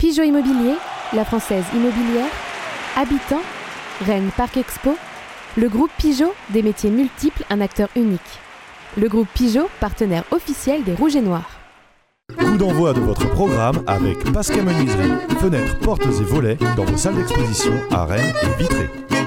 Pigeot Immobilier, la Française Immobilière, Habitant, Rennes Parc Expo, le groupe Pigeot, des métiers multiples, un acteur unique. Le groupe Pigeot, partenaire officiel des Rouges et Noirs. Coup d'envoi de votre programme avec Pascal Menuiserie, fenêtres, portes et volets dans vos salles d'exposition à Rennes et Vitré.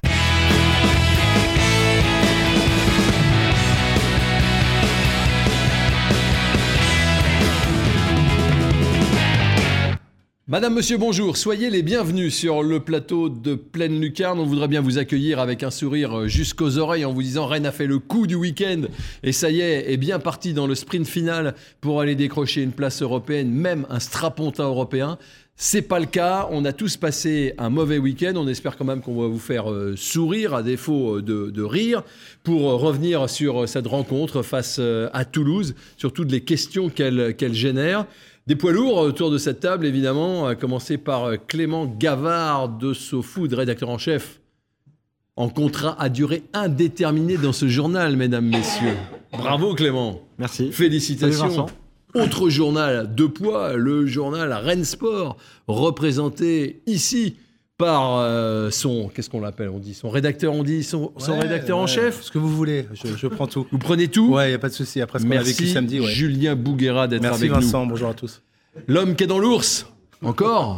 Madame, monsieur, bonjour. Soyez les bienvenus sur le plateau de Pleine Lucarne. On voudrait bien vous accueillir avec un sourire jusqu'aux oreilles en vous disant Rennes a fait le coup du week-end et ça y est bien parti dans le sprint final pour aller décrocher une place européenne, même un strapontin européen. C'est pas le cas. On a tous passé un mauvais week-end. On espère quand même qu'on va vous faire sourire à défaut de rire pour revenir sur cette rencontre face à Toulouse, sur toutes les questions qu'elle génère. Des poids lourds autour de cette table, évidemment, à commencer par Clément Gavard de SoFood, rédacteur en chef, en contrat à durée indéterminée dans ce journal, mesdames, messieurs. Bravo Clément. Merci. Félicitations. Autre journal de poids, le journal Rennes Sport, représenté ici par son, qu'est-ce qu'on l'appelle, on dit son rédacteur, son rédacteur en chef. Ce que vous voulez, je prends tout. Vous prenez tout ? Ouais, il n'y a pas de souci. Après ce qu'on a vécu samedi. Merci Julien Bouguera d'être avec nous. Merci Vincent, bonjour à tous. L'homme qui est dans l'ours, encore ?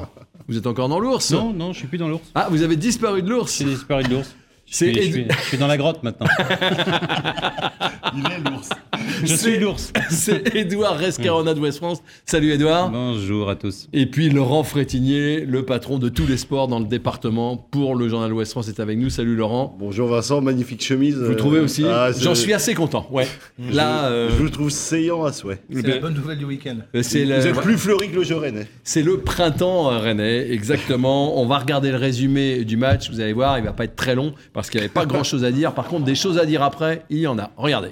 Vous êtes encore dans l'ours ? Non, je ne suis plus dans l'ours. Ah, vous avez disparu de l'ours ? J'ai disparu de l'ours. Je suis dans la grotte maintenant. Il est l'ours. Je suis l'ours. C'est Édouard Rescarona de West France. Salut Édouard. Bonjour à tous. Et puis Laurent Frétinier, le patron de tous les sports dans le département pour le journal Ouest France, est avec nous. Salut Laurent. Bonjour Vincent, magnifique chemise. Vous trouvez aussi ? J'en suis assez content. Ouais. Je vous trouve saillant à souhait. C'est la bonne nouvelle du week-end. Vous êtes plus fleuri que le jeu rennais. C'est le printemps rennais, exactement. On va regarder le résumé du match. Vous allez voir, il ne va pas être très long parce qu'il n'y avait pas grand-chose à dire. Par contre, des choses à dire après, il y en a. Regardez.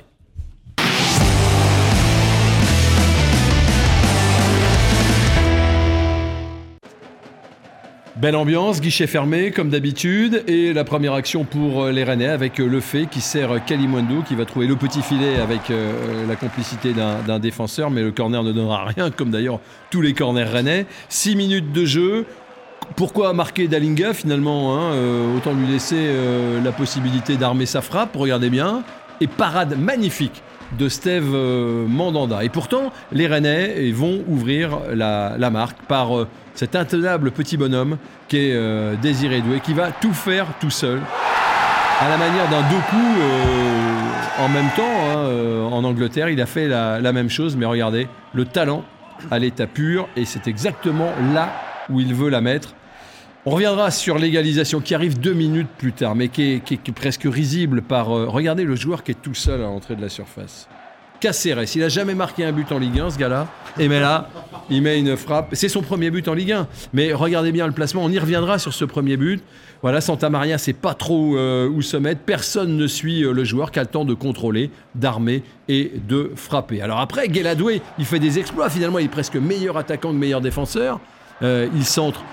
Belle ambiance, guichet fermé comme d'habitude, et la première action pour les Rennais avec Lefebvre qui sert Kalimundo, qui va trouver le petit filet avec la complicité d'un défenseur, mais le corner ne donnera rien, comme d'ailleurs tous les corners rennais. 6 minutes de jeu. Pourquoi marquer Dalinga finalement autant lui laisser la possibilité d'armer sa frappe, regardez bien, et parade magnifique de Steve Mandanda. Et pourtant, les Rennais vont ouvrir la marque par cet intenable petit bonhomme qui est Désiré Doué, qui va tout faire tout seul, à la manière d'un Doku en même temps. En Angleterre, il a fait la même chose, mais regardez, le talent à l'état pur, et c'est exactement là où il veut la mettre. On reviendra sur l'égalisation qui arrive 2 minutes plus tard, mais qui est presque risible par... regardez le joueur qui est tout seul à l'entrée de la surface. Cáceres, il n'a jamais marqué un but en Ligue 1, ce gars-là. Et mais là, il met une frappe. C'est son premier but en Ligue 1. Mais regardez bien le placement, on y reviendra sur ce premier but. Voilà, Santa Maria ne sait pas trop où se mettre. Personne ne suit le joueur qui a le temps de contrôler, d'armer et de frapper. Alors après, Guéladoué, il fait des exploits. Finalement, il est presque meilleur attaquant que meilleur défenseur. Il centre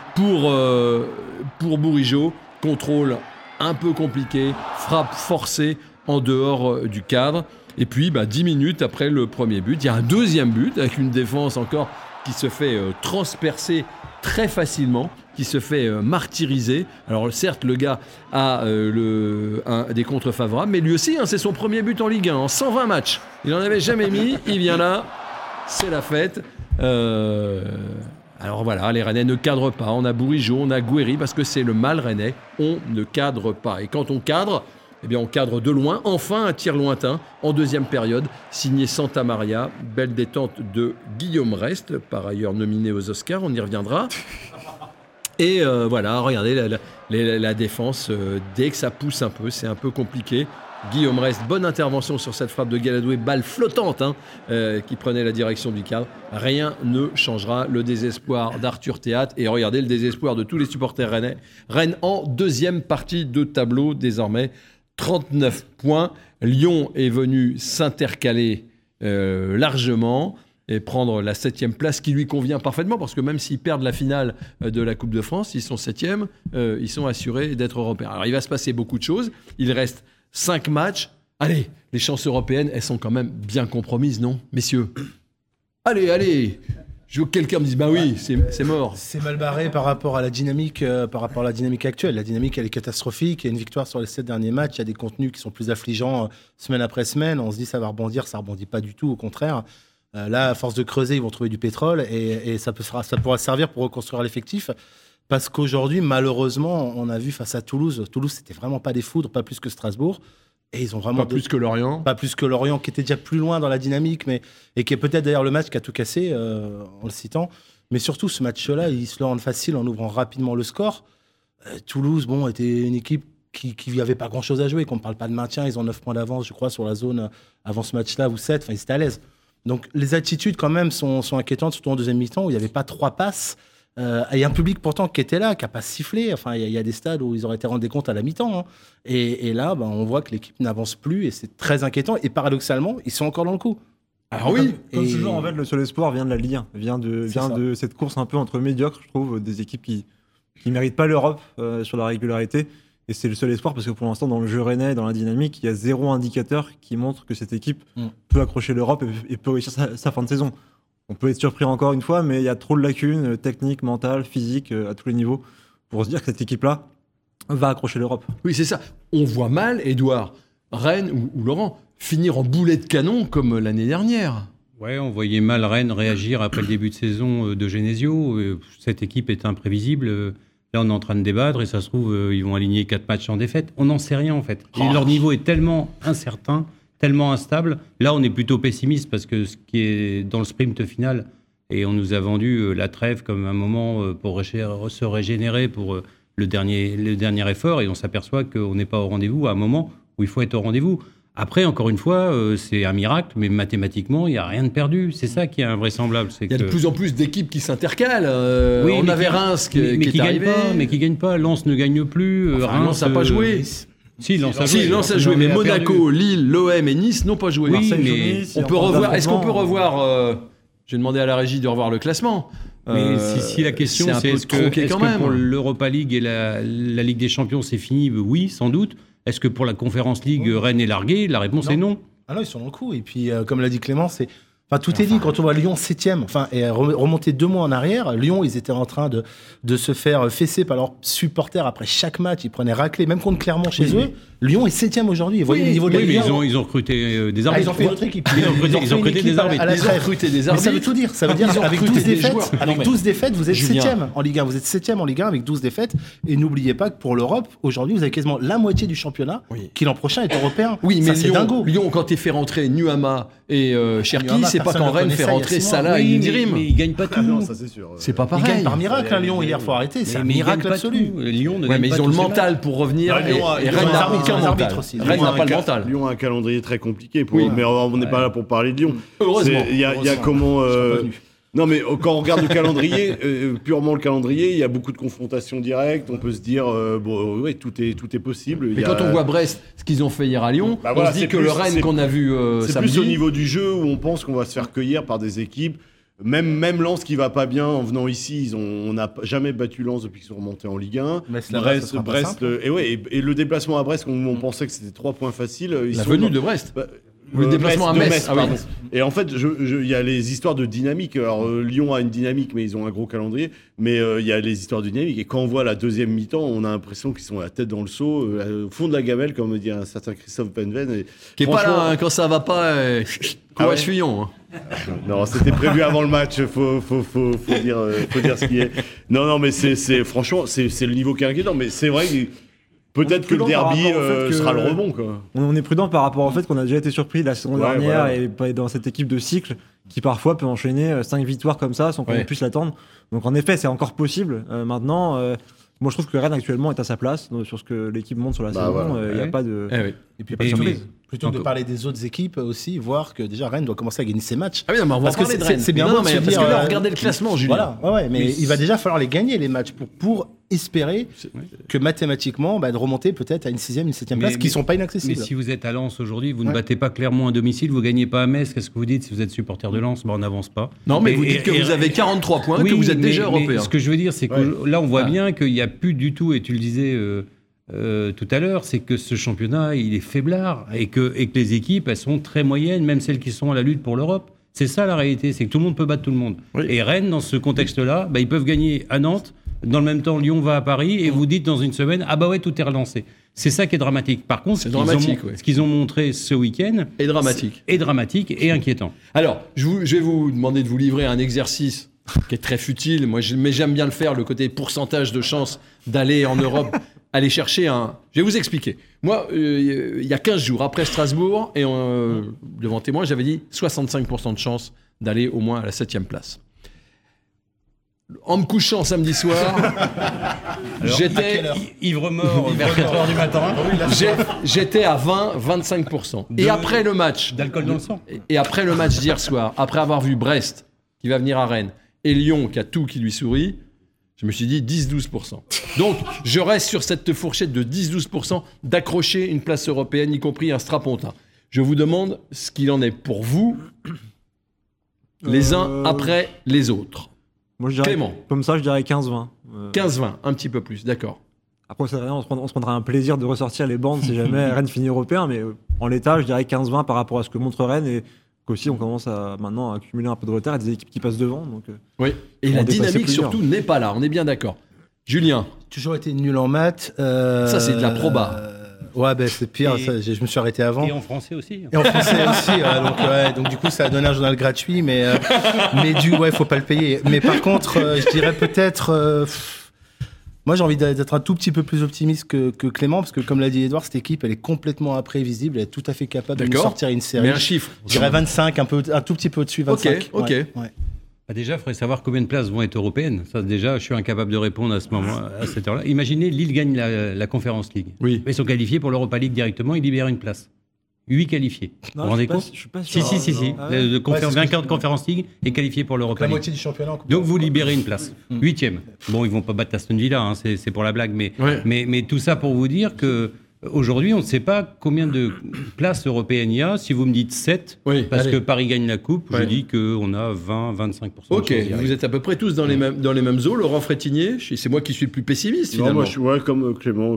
pour Bourigeaud, contrôle un peu compliqué, frappe forcée en dehors du cadre. Et puis 10 minutes après le premier but, il y a un deuxième but avec une défense encore qui se fait transpercer très facilement, qui se fait martyriser. Alors certes, le gars a des contres favorables, mais lui aussi, c'est son premier but en Ligue 1, en 120 matchs. Il n'en avait jamais mis, il vient là, c'est la fête. Alors voilà, les Rennais ne cadrent pas. On a Bourigeaud, on a Gouiri, parce que c'est le mal rennais. On ne cadre pas. Et quand on cadre, on cadre de loin. Enfin, un tir lointain en deuxième période, signé Santa Maria. Belle détente de Guillaume Rest, par ailleurs nominé aux Oscars, on y reviendra. Et voilà, regardez la défense. Dès que ça pousse un peu, c'est un peu compliqué. Guillaume Rest, bonne intervention sur cette frappe de Guéladoué, balle flottante qui prenait la direction du cadre. Rien ne changera. Le désespoir d'Arthur Théâtre et regardez le désespoir de tous les supporters rennais. Rennes en deuxième partie de tableau désormais, 39 points. Lyon est venu s'intercaler largement et prendre la 7e place qui lui convient parfaitement, parce que même s'ils perdent la finale de la Coupe de France, ils sont 7e, ils sont assurés d'être européens. Alors il va se passer beaucoup de choses. Il reste 5 matchs. Allez, les chances européennes, elles sont quand même bien compromises, non, messieurs ? Allez, quelqu'un me dise, bah oui, c'est mort. C'est mal barré par rapport à la dynamique, actuelle. La dynamique, elle est catastrophique. Il y a une victoire sur les 7 derniers matchs. Il y a des contenus qui sont plus affligeants semaine après semaine. On se dit ça va rebondir, ça rebondit pas du tout. Au contraire, là, à force de creuser, ils vont trouver du pétrole et ça pourra servir pour reconstruire l'effectif. Parce qu'aujourd'hui, malheureusement, on a vu face à Toulouse. Toulouse, c'était vraiment pas des foudres, pas plus que Strasbourg. Et ils ont vraiment plus que Lorient. Pas plus que Lorient, qui était déjà plus loin dans la dynamique, et qui est peut-être d'ailleurs le match qui a tout cassé, en le citant. Mais surtout, ce match-là, ils se le rendent facile en ouvrant rapidement le score. Toulouse, était une équipe qui n'avait pas grand-chose à jouer. Qu'on ne parle pas de maintien, ils ont 9 points d'avance, je crois, sur la zone avant ce match-là, ou 7. Enfin, ils étaient à l'aise. Donc, les attitudes, quand même, sont inquiétantes, surtout en deuxième mi-temps, où il n'y avait pas 3 passes. Il y a un public pourtant qui était là, qui n'a pas sifflé. Enfin, il y a des stades où ils auraient été rendus compte à la mi-temps. Hein. Et là, on voit que l'équipe n'avance plus et c'est très inquiétant. Et paradoxalement, ils sont encore dans le coup. Alors oui. Comme toujours, en fait, le seul espoir vient de la Ligue 1, vient de cette course un peu entre médiocres, je trouve, des équipes qui méritent pas l'Europe sur la régularité. Et c'est le seul espoir parce que pour l'instant, dans le jeu rennais, dans la dynamique, il y a 0 indicateur qui montre que cette équipe peut accrocher l'Europe et peut réussir sa fin de saison. On peut être surpris encore une fois, mais il y a trop de lacunes techniques, mentales, physiques, à tous les niveaux, pour se dire que cette équipe-là va accrocher l'Europe. Oui, c'est ça. On voit mal, Édouard, Rennes ou Laurent, finir en boulet de canon comme l'année dernière. Ouais, on voyait mal Rennes réagir après le début de saison de Genesio. Cette équipe est imprévisible. Là, on est en train de débattre et ça se trouve, ils vont aligner 4 matchs en défaite. On n'en sait rien, en fait. Et leur niveau est tellement incertain, tellement instable. Là, on est plutôt pessimiste parce que ce qui est dans le sprint final, et on nous a vendu la trêve comme un moment pour se régénérer pour le dernier effort, et on s'aperçoit qu'on n'est pas au rendez-vous à un moment où il faut être au rendez-vous. Après, encore une fois, c'est un miracle, mais mathématiquement, il n'y a rien de perdu. C'est ça qui est invraisemblable. Il y a de plus en plus d'équipes qui s'intercalent. On avait Reims qui est arrivé. Mais qui ne gagne pas. Lens ne gagne plus. Reims n'a pas joué. Si, Lens a joué, mais Monaco, Lille, l'OM et Nice n'ont pas joué. Oui, mais on peut revoir. Est-ce qu'on peut revoir j'ai demandé à la régie de revoir le classement. Mais si la question c'est est-ce que pour l'Europa League et la Ligue des Champions c'est fini? Oui, sans doute. Est-ce que pour la Conference League, Rennes est largué? La réponse est non. Ah non, ils sont dans le coup. Et puis, comme l'a dit Clément, tout est dit. Quand on voit Lyon 7e, et remonter 2 mois en arrière, Lyon, ils étaient en train de se faire fesser par leurs supporters après chaque match. Ils prenaient raclée, même contre Clermont chez eux. Lyon est 7e aujourd'hui. Vous voyez le niveau de la Ligue 1. Ils ont recruté des arbitres. Ils ont fait une autre équipe. Ils ont recruté des arbitres. Ils ont recruté des arbitres. Mais ça veut tout dire. Ça veut dire qu'avec 12 défaites, vous êtes 7e en Ligue 1. Vous êtes 7e en Ligue 1 avec 12 défaites. Et n'oubliez pas que pour l'Europe, aujourd'hui, vous avez quasiment la moitié du championnat qui l'an prochain est européen. Oui, mais Lyon, quand tu fais rentrer Nuama et Cherki, c'est pas quand Rennes fait rentrer Salah et Yildirim. Mais ils gagnent pas tout. Non, ça c'est sûr. C'est pas pareil. Ils gagnent par miracle, Lyon, hier, faut arrêter. C'est un miracle absolu. Lyon ne gagne pas. Mais ils ont le mental pour revenir et Rennes n'a aucun mental. Rennes n'a pas le mental. Lyon a un calendrier très compliqué, mais on n'est pas là pour parler de Lyon. Heureusement. Il y a comment... Non, mais quand on regarde le calendrier, purement le calendrier, il y a beaucoup de confrontations directes. On peut se dire, tout est possible. Mais quand on voit Brest, ce qu'ils ont fait hier à Lyon, on se dit que le Rennes qu'on a vu c'est samedi... plus au niveau du jeu où on pense qu'on va se faire cueillir par des équipes. Même Lens qui va pas bien en venant ici, on n'a jamais battu Lens depuis qu'ils sont remontés en Ligue 1. Brest, et le déplacement à Brest, on pensait que c'était 3 points faciles. La venue de Brest. Le déplacement à Metz. Pardon. Et en fait, il y a les histoires de dynamique. Alors, Lyon a une dynamique, mais ils ont un gros calendrier. Mais il y a les histoires de dynamique. Et quand on voit la deuxième mi-temps, on a l'impression qu'ils sont la tête dans le seau, au fond de la gamelle, comme dit un certain Christophe Penven. Qui est pas là, quand ça va pas, courage Fillon. Non, c'était prévu avant le match. Faut dire ce qui est. Non, mais franchement, c'est le niveau qui est inquiétant. Mais c'est vrai que peut-être que le derby sera le rebond, quoi. On est prudent par rapport au fait qu'on a déjà été surpris la saison dernière et dans cette équipe de cycle qui parfois peut enchaîner 5 victoires comme ça sans qu'on puisse l'attendre. Donc en effet, c'est encore possible. Maintenant, moi je trouve que Rennes actuellement est à sa place sur ce que l'équipe montre sur la saison. Il n'y a pas de... Et puis plutôt que de parler des autres équipes aussi, voir que déjà Rennes doit commencer à gagner ses matchs. Ah oui, non, mais on va parler de Rennes. C'est bien beau de se dire... Parce que là, regardez le classement, Julien. Voilà, mais il va déjà falloir les gagner, les matchs, pour espérer que mathématiquement, de remonter peut-être à une 6e, une 7e place, qui ne sont pas inaccessibles. Mais si vous êtes à Lens aujourd'hui, vous ne battez pas Clermont à domicile, vous ne gagnez pas à Metz, qu'est-ce que vous dites si vous êtes supporter de Lens? On n'avance pas. Non, mais vous dites que vous avez 43 points, que vous êtes déjà européen. Ce que je veux dire, c'est que là, on voit bien qu'il n'y a plus du tout, et tu le disais tout à l'heure, c'est que ce championnat, il est faiblard, et que les équipes, elles sont très moyennes, même celles qui sont à la lutte pour l'Europe. C'est ça la réalité, c'est que tout le monde peut battre tout le monde. Oui. Et Rennes, dans ce contexte-là, ils peuvent gagner à Nantes. Dans le même temps, Lyon va à Paris et vous dites dans une semaine, ah bah ouais, tout est relancé. C'est ça qui est dramatique. Par contre, ce qu'ils ont montré ce week-end est dramatique. Est dramatique et inquiétant. Alors, je vais vous demander de vous livrer un exercice qui est très futile, mais j'aime bien le faire, le côté pourcentage de chance d'aller en Europe, aller chercher un... Je vais vous expliquer. Moi, il y a 15 jours, après Strasbourg, et devant témoin, j'avais dit 65% de chance d'aller au moins à la 7e place. En me couchant samedi soir, j'étais ivre-mort vers 4h du matin. J'étais à 20-25%. Et après le match d'alcool dans le sang. Et après le match d'hier soir, après avoir vu Brest qui va venir à Rennes et Lyon qui a tout qui lui sourit, je me suis dit 10-12%. Donc je reste sur cette fourchette de 10-12% d'accrocher une place européenne, y compris un strapontin. Je vous demande ce qu'il en est pour vous, les uns après les autres. Moi, je dirais, Clément. Comme ça, je dirais 15-20. 15-20, un petit peu plus, d'accord. Après, c'est rien, on se prendra un plaisir de ressortir les bandes si jamais Rennes finit européen, mais en l'état, je dirais 15-20 par rapport à ce que montre Rennes et qu'aussi on commence maintenant à accumuler un peu de retard et des équipes qui passent devant. Donc, oui, et la dynamique surtout n'est pas là, on est bien d'accord. Julien. Toujours été nul en maths. Ça, c'est de la proba. Ouais, c'est pire, je me suis arrêté avant. Et en français aussi. Et en français aussi, donc du coup, ça a donné un journal gratuit, mais faut pas le payer. Mais par contre, je dirais peut-être... moi, j'ai envie d'être un tout petit peu plus optimiste que Clément, parce que comme l'a dit Edouard, cette équipe, elle est complètement imprévisible, elle est tout à fait capable de nous sortir une série. Mais un chiffre. Je dirais 25, un tout petit peu au-dessus, 25. Ok. Ouais. Déjà, il faudrait savoir combien de places vont être européennes. Ça, déjà, je suis incapable de répondre à cette heure-là. Imaginez, Lille gagne la Conference League. Oui. Ils sont qualifiés pour l'Europa League directement, ils libèrent une place. 8 qualifiés. Non, vous vous rendez compte ? Je suis pas sûr. Si. Le vainqueur de Conference League est qualifié pour l'Europa League. La moitié du championnat. Donc vous libérez une place. 8e. Bon, ils vont pas battre Aston Villa, c'est pour la blague, mais tout ça pour vous dire que aujourd'hui, on ne sait pas combien de places européennes il y a. Si vous me dites 7, parce que Paris gagne la Coupe, je dis qu'on a 20-25%. Ok, vous êtes à peu près tous dans les mêmes eaux. Laurent Frétinier, c'est moi qui suis le plus pessimiste finalement. Non, moi je suis comme Clément,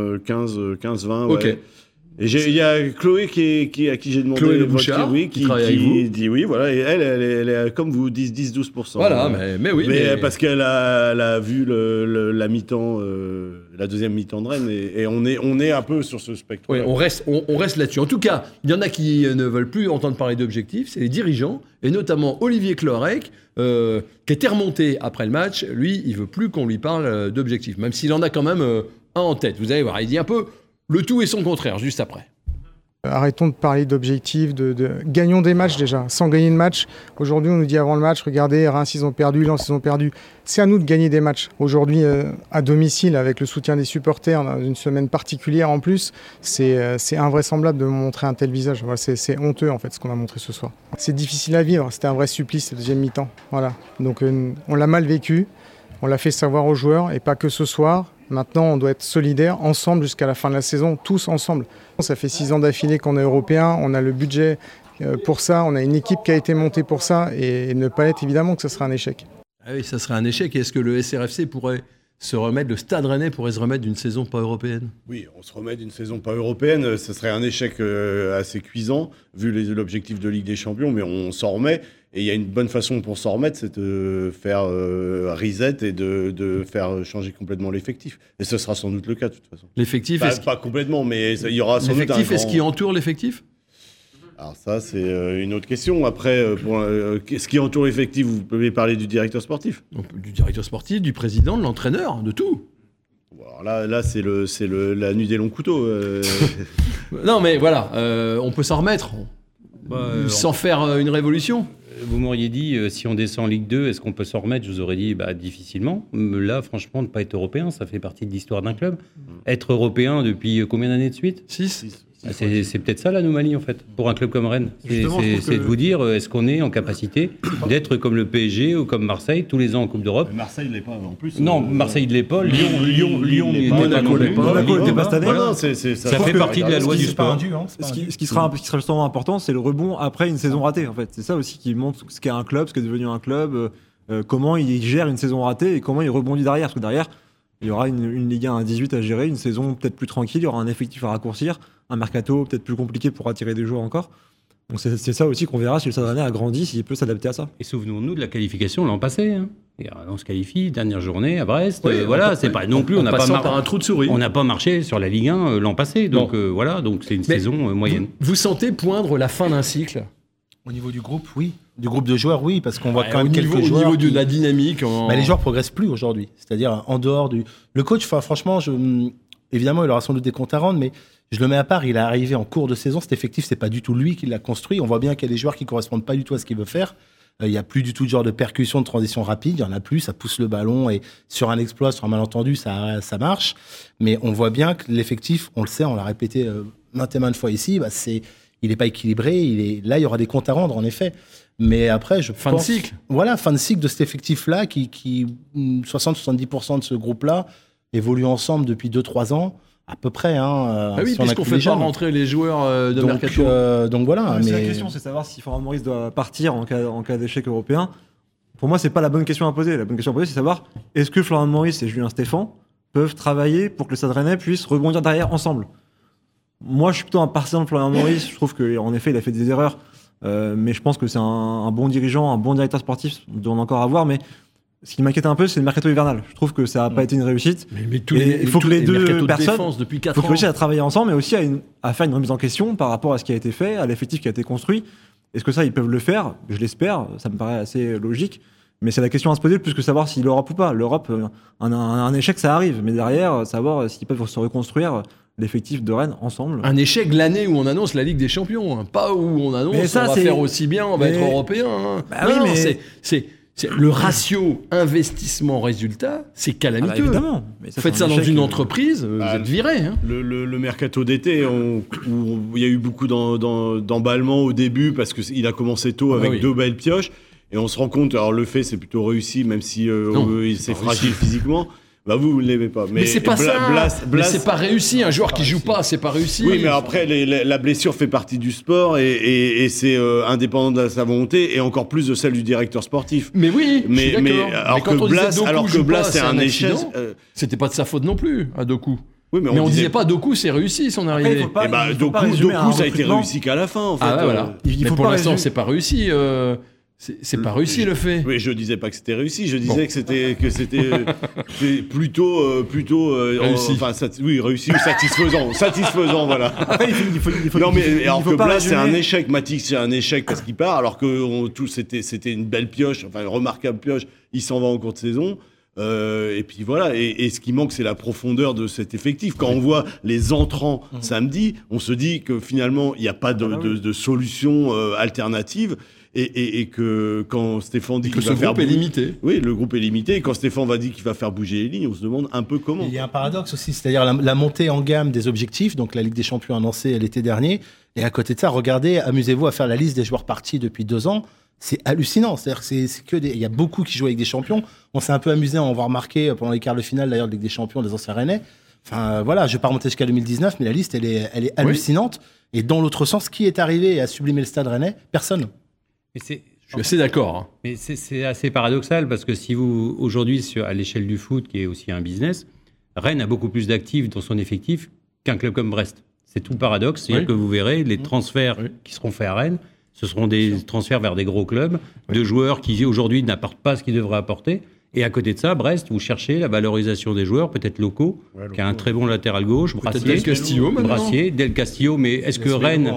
15-20. Ok. Ouais. Et il y a Chloé à qui j'ai demandé Chloé Bouchard, qui travaille avec vous. dit oui, voilà, et elle est comme vous, 10-12%. Voilà, mais oui. Mais parce qu'elle a vu la mi-temps, la deuxième mi-temps de Rennes, et on est un peu sur ce spectre. Oui, on reste là-dessus. En tout cas, il y en a qui ne veulent plus entendre parler d'objectifs, c'est les dirigeants, et notamment Olivier Clorec, qui était remonté après le match. Lui, il veut plus qu'on lui parle d'objectifs, même s'il en a quand même un en tête. Vous allez voir, il dit un peu le tout et son contraire, juste après. Arrêtons de parler d'objectifs, gagnons des matchs déjà. Sans gagner de match, aujourd'hui on nous dit avant le match, regardez, Reims ils ont perdu, Lens ils ont perdu. C'est à nous de gagner des matchs. Aujourd'hui, à domicile, avec le soutien des supporters, dans une semaine particulière en plus, c'est invraisemblable de montrer un tel visage. Voilà, c'est honteux en fait ce qu'on a montré ce soir. C'est difficile à vivre, c'était un vrai supplice la deuxième mi-temps. Voilà. Donc on l'a mal vécu, on l'a fait savoir aux joueurs et pas que ce soir. Maintenant, on doit être solidaires, ensemble, jusqu'à la fin de la saison, tous ensemble. Ça fait 6 ans d'affilée qu'on est européen, on a le budget pour ça, on a une équipe qui a été montée pour ça, et ne pas l'être, évidemment que ça sera un échec. Ah oui, ça serait un échec. Est-ce que le SRFC pourrait se remettre, le Stade Rennais pourrait se remettre d'une saison pas européenne ? Oui, on se remet d'une saison pas européenne, ce serait un échec assez cuisant, vu l'objectif de Ligue des Champions, mais on s'en remet. Et il y a une bonne façon pour s'en remettre, c'est de faire reset et de faire changer complètement l'effectif. Et ce sera sans doute le cas, de toute façon. L'effectif pas complètement, mais il y aura sans doute un grand... Est-ce qui entoure l'effectif ? Alors ça, c'est une autre question. Après, ce qui entoure l'effectif, vous pouvez parler du directeur sportif. Donc, du directeur sportif, du président, de l'entraîneur, de tout. Alors là c'est la nuit des longs couteaux. Non, mais voilà, on peut s'en remettre, sans faire une révolution. Vous m'auriez dit, si on descend en Ligue 2, est-ce qu'on peut s'en remettre ? Je vous aurais dit, difficilement. Là, franchement, ne pas être européen, ça fait partie de l'histoire d'un club. Être européen depuis combien d'années de suite ? 6. C'est peut-être ça l'anomalie, en fait, pour un club comme Rennes. C'est de vous dire, est-ce qu'on est en capacité d'être comme le PSG ou comme Marseille, tous les ans en Coupe d'Europe ? Mais Marseille ne l'est pas, en plus. Non, Marseille ne l'est pas. Lyon n'était pas non plus. Monaco n'était pas cette année. Voilà, ça fait partie de la loi du sport. Ce qui sera justement important, c'est le rebond après une saison ratée, en fait. C'est ça aussi qui montre ce qu'est un club, ce qu'est devenu un club, comment il gère une saison ratée et comment il rebondit derrière. Parce que derrière, il y aura une Ligue 1 à 18 à gérer, une saison peut-être plus tranquille, il y aura un effectif à raccourcir, un mercato peut-être plus compliqué pour attirer des joueurs encore. Donc c'est ça aussi qu'on verra si le Stade Rennais a grandi, s'il peut s'adapter à ça. Et souvenons-nous de la qualification l'an passé. Hein. Et on se qualifie, dernière journée à Brest. Oui, c'est pas non plus. On n'a pas par un trou de souris. On n'a pas marché sur la Ligue 1 l'an passé. Donc donc c'est une saison moyenne. Vous sentez poindre la fin d'un cycle? Au niveau du groupe, oui. Du groupe de joueurs, oui, parce qu'on voit quand même au quelques niveau, joueurs. Au niveau de la dynamique. Les joueurs progressent plus aujourd'hui. C'est-à-dire en dehors du. Le coach, franchement, évidemment, il aura sans doute des comptes à rendre, mais je le mets à part. Il est arrivé en cours de saison. Cet effectif, c'est pas du tout lui qui l'a construit. On voit bien qu'il y a des joueurs qui correspondent pas du tout à ce qu'il veut faire. Il n'y a plus du tout de genre de percussion, de transition rapide. Il n'y en a plus. Ça pousse le ballon et sur un exploit, sur un malentendu, ça marche. Mais on voit bien que l'effectif, on le sait, on l'a répété maintes et maintes fois ici, il n'est pas équilibré. Là, il y aura des comptes à rendre, en effet. Mais après, fin de cycle. Voilà, fin de cycle de cet effectif-là, qui 60-70% de ce groupe-là évolue ensemble depuis 2-3 ans. À peu près. Oui, puisqu'on ne fait pas rentrer les joueurs de mercato. Donc voilà. Mais la question, c'est de savoir si Florent Maurice doit partir en cas d'échec européen. Pour moi, ce n'est pas la bonne question à poser. La bonne question à poser, c'est de savoir est-ce que Florent Maurice et Julien Stéphan peuvent travailler pour que le Stade Rennais puisse rebondir derrière ensemble. Moi, je suis plutôt un partisan de Florent Maurice. Je trouve qu'en effet, il a fait des erreurs. Mais je pense que c'est un bon dirigeant, un bon directeur sportif. On doit encore avoir. Mais ce qui m'inquiète un peu, c'est le mercato hivernal. Je trouve que ça n'a pas été une réussite. Il faut que les deux personnes réussissent à travailler ensemble, mais aussi à faire une remise en question par rapport à ce qui a été fait, à l'effectif qui a été construit. Est-ce que ça, ils peuvent le faire? Je l'espère. Ça me paraît assez logique. Mais c'est la question à se poser, plus que savoir si l'Europe ou pas. L'Europe, un échec, ça arrive. Mais derrière, savoir s'ils peuvent se reconstruire l'effectif de Rennes ensemble. Un échec l'année où on annonce la Ligue des Champions. Hein. Pas où on annonce on va faire aussi bien, on va être européen. Hein. C'est le ratio investissement-résultat, c'est calamiteux. Évidemment. Faites ça dans une entreprise, vous êtes viré. Hein. Le mercato d'été, où il y a eu beaucoup d'emballement au début parce qu'il a commencé tôt avec 2 belles pioches. Et on se rend compte, alors le fait c'est plutôt réussi, même si c'est fragile physiquement. Vous ne l'aimez pas. Mais c'est pas ça. Mais c'est pas réussi. Un joueur qui joue pas, c'est pas réussi. Oui, mais après, la blessure fait partie du sport et c'est indépendant de sa volonté et encore plus de celle du directeur sportif. Mais oui, je suis d'accord. Alors que Blas, c'est un échec. C'était pas de sa faute non plus, à Doku. Oui, mais on disait pas Doku, c'est réussi son arrivée. Doku, ça a été réussi qu'à la fin, en fait. Voilà. Mais pour l'instant, c'est pas réussi. C'est pas réussi le fait. Oui, je disais pas que c'était réussi, je disais que c'était plutôt réussi. Réussi ou satisfaisant voilà. Après, il faut non mais alors que Blas c'est un échec, Matix c'est un échec parce qu'il part alors que c'était une belle pioche, enfin une remarquable pioche, il s'en va en cours de saison. Et puis voilà, et ce qui manque, c'est la profondeur de cet effectif. Quand on voit les entrants samedi, on se dit que finalement, il n'y a pas de solution alternative. Et que quand Stéphane dit qu'il va faire bouger... le groupe est limité. Oui, le groupe est limité. Et quand Stéphane va dire qu'il va faire bouger les lignes, on se demande un peu comment. Il y a un paradoxe aussi, c'est-à-dire la montée en gamme des objectifs. Donc la Ligue des Champions annoncée l'été dernier. Et à côté de ça, regardez, amusez-vous à faire la liste des joueurs partis depuis 2 ans. C'est hallucinant. C'est-à-dire que il y a beaucoup qui jouent avec des champions. On s'est un peu amusé à en voir remarquer pendant les quarts de finale d'ailleurs de Ligue des Champions des anciens Rennais. Enfin voilà, je vais pas remonter jusqu'à 2019, mais la liste elle est hallucinante. Et dans l'autre sens, qui est arrivé et a sublimé le Stade Rennais? Personne. Je suis assez d'accord. Hein. Mais c'est assez paradoxal parce que si vous, aujourd'hui, à l'échelle du foot, qui est aussi un business, Rennes a beaucoup plus d'actifs dans son effectif qu'un club comme Brest. C'est tout le paradoxe. C'est-à-dire que vous verrez, les transferts qui seront faits à Rennes, ce seront des transferts vers des gros clubs, de joueurs qui aujourd'hui n'apportent pas ce qu'ils devraient apporter. Et à côté de ça, Brest, vous cherchez la valorisation des joueurs, peut-être locaux, qui a un très bon latéral gauche, Brassier, Del Castillo, mais est-ce que Rennes,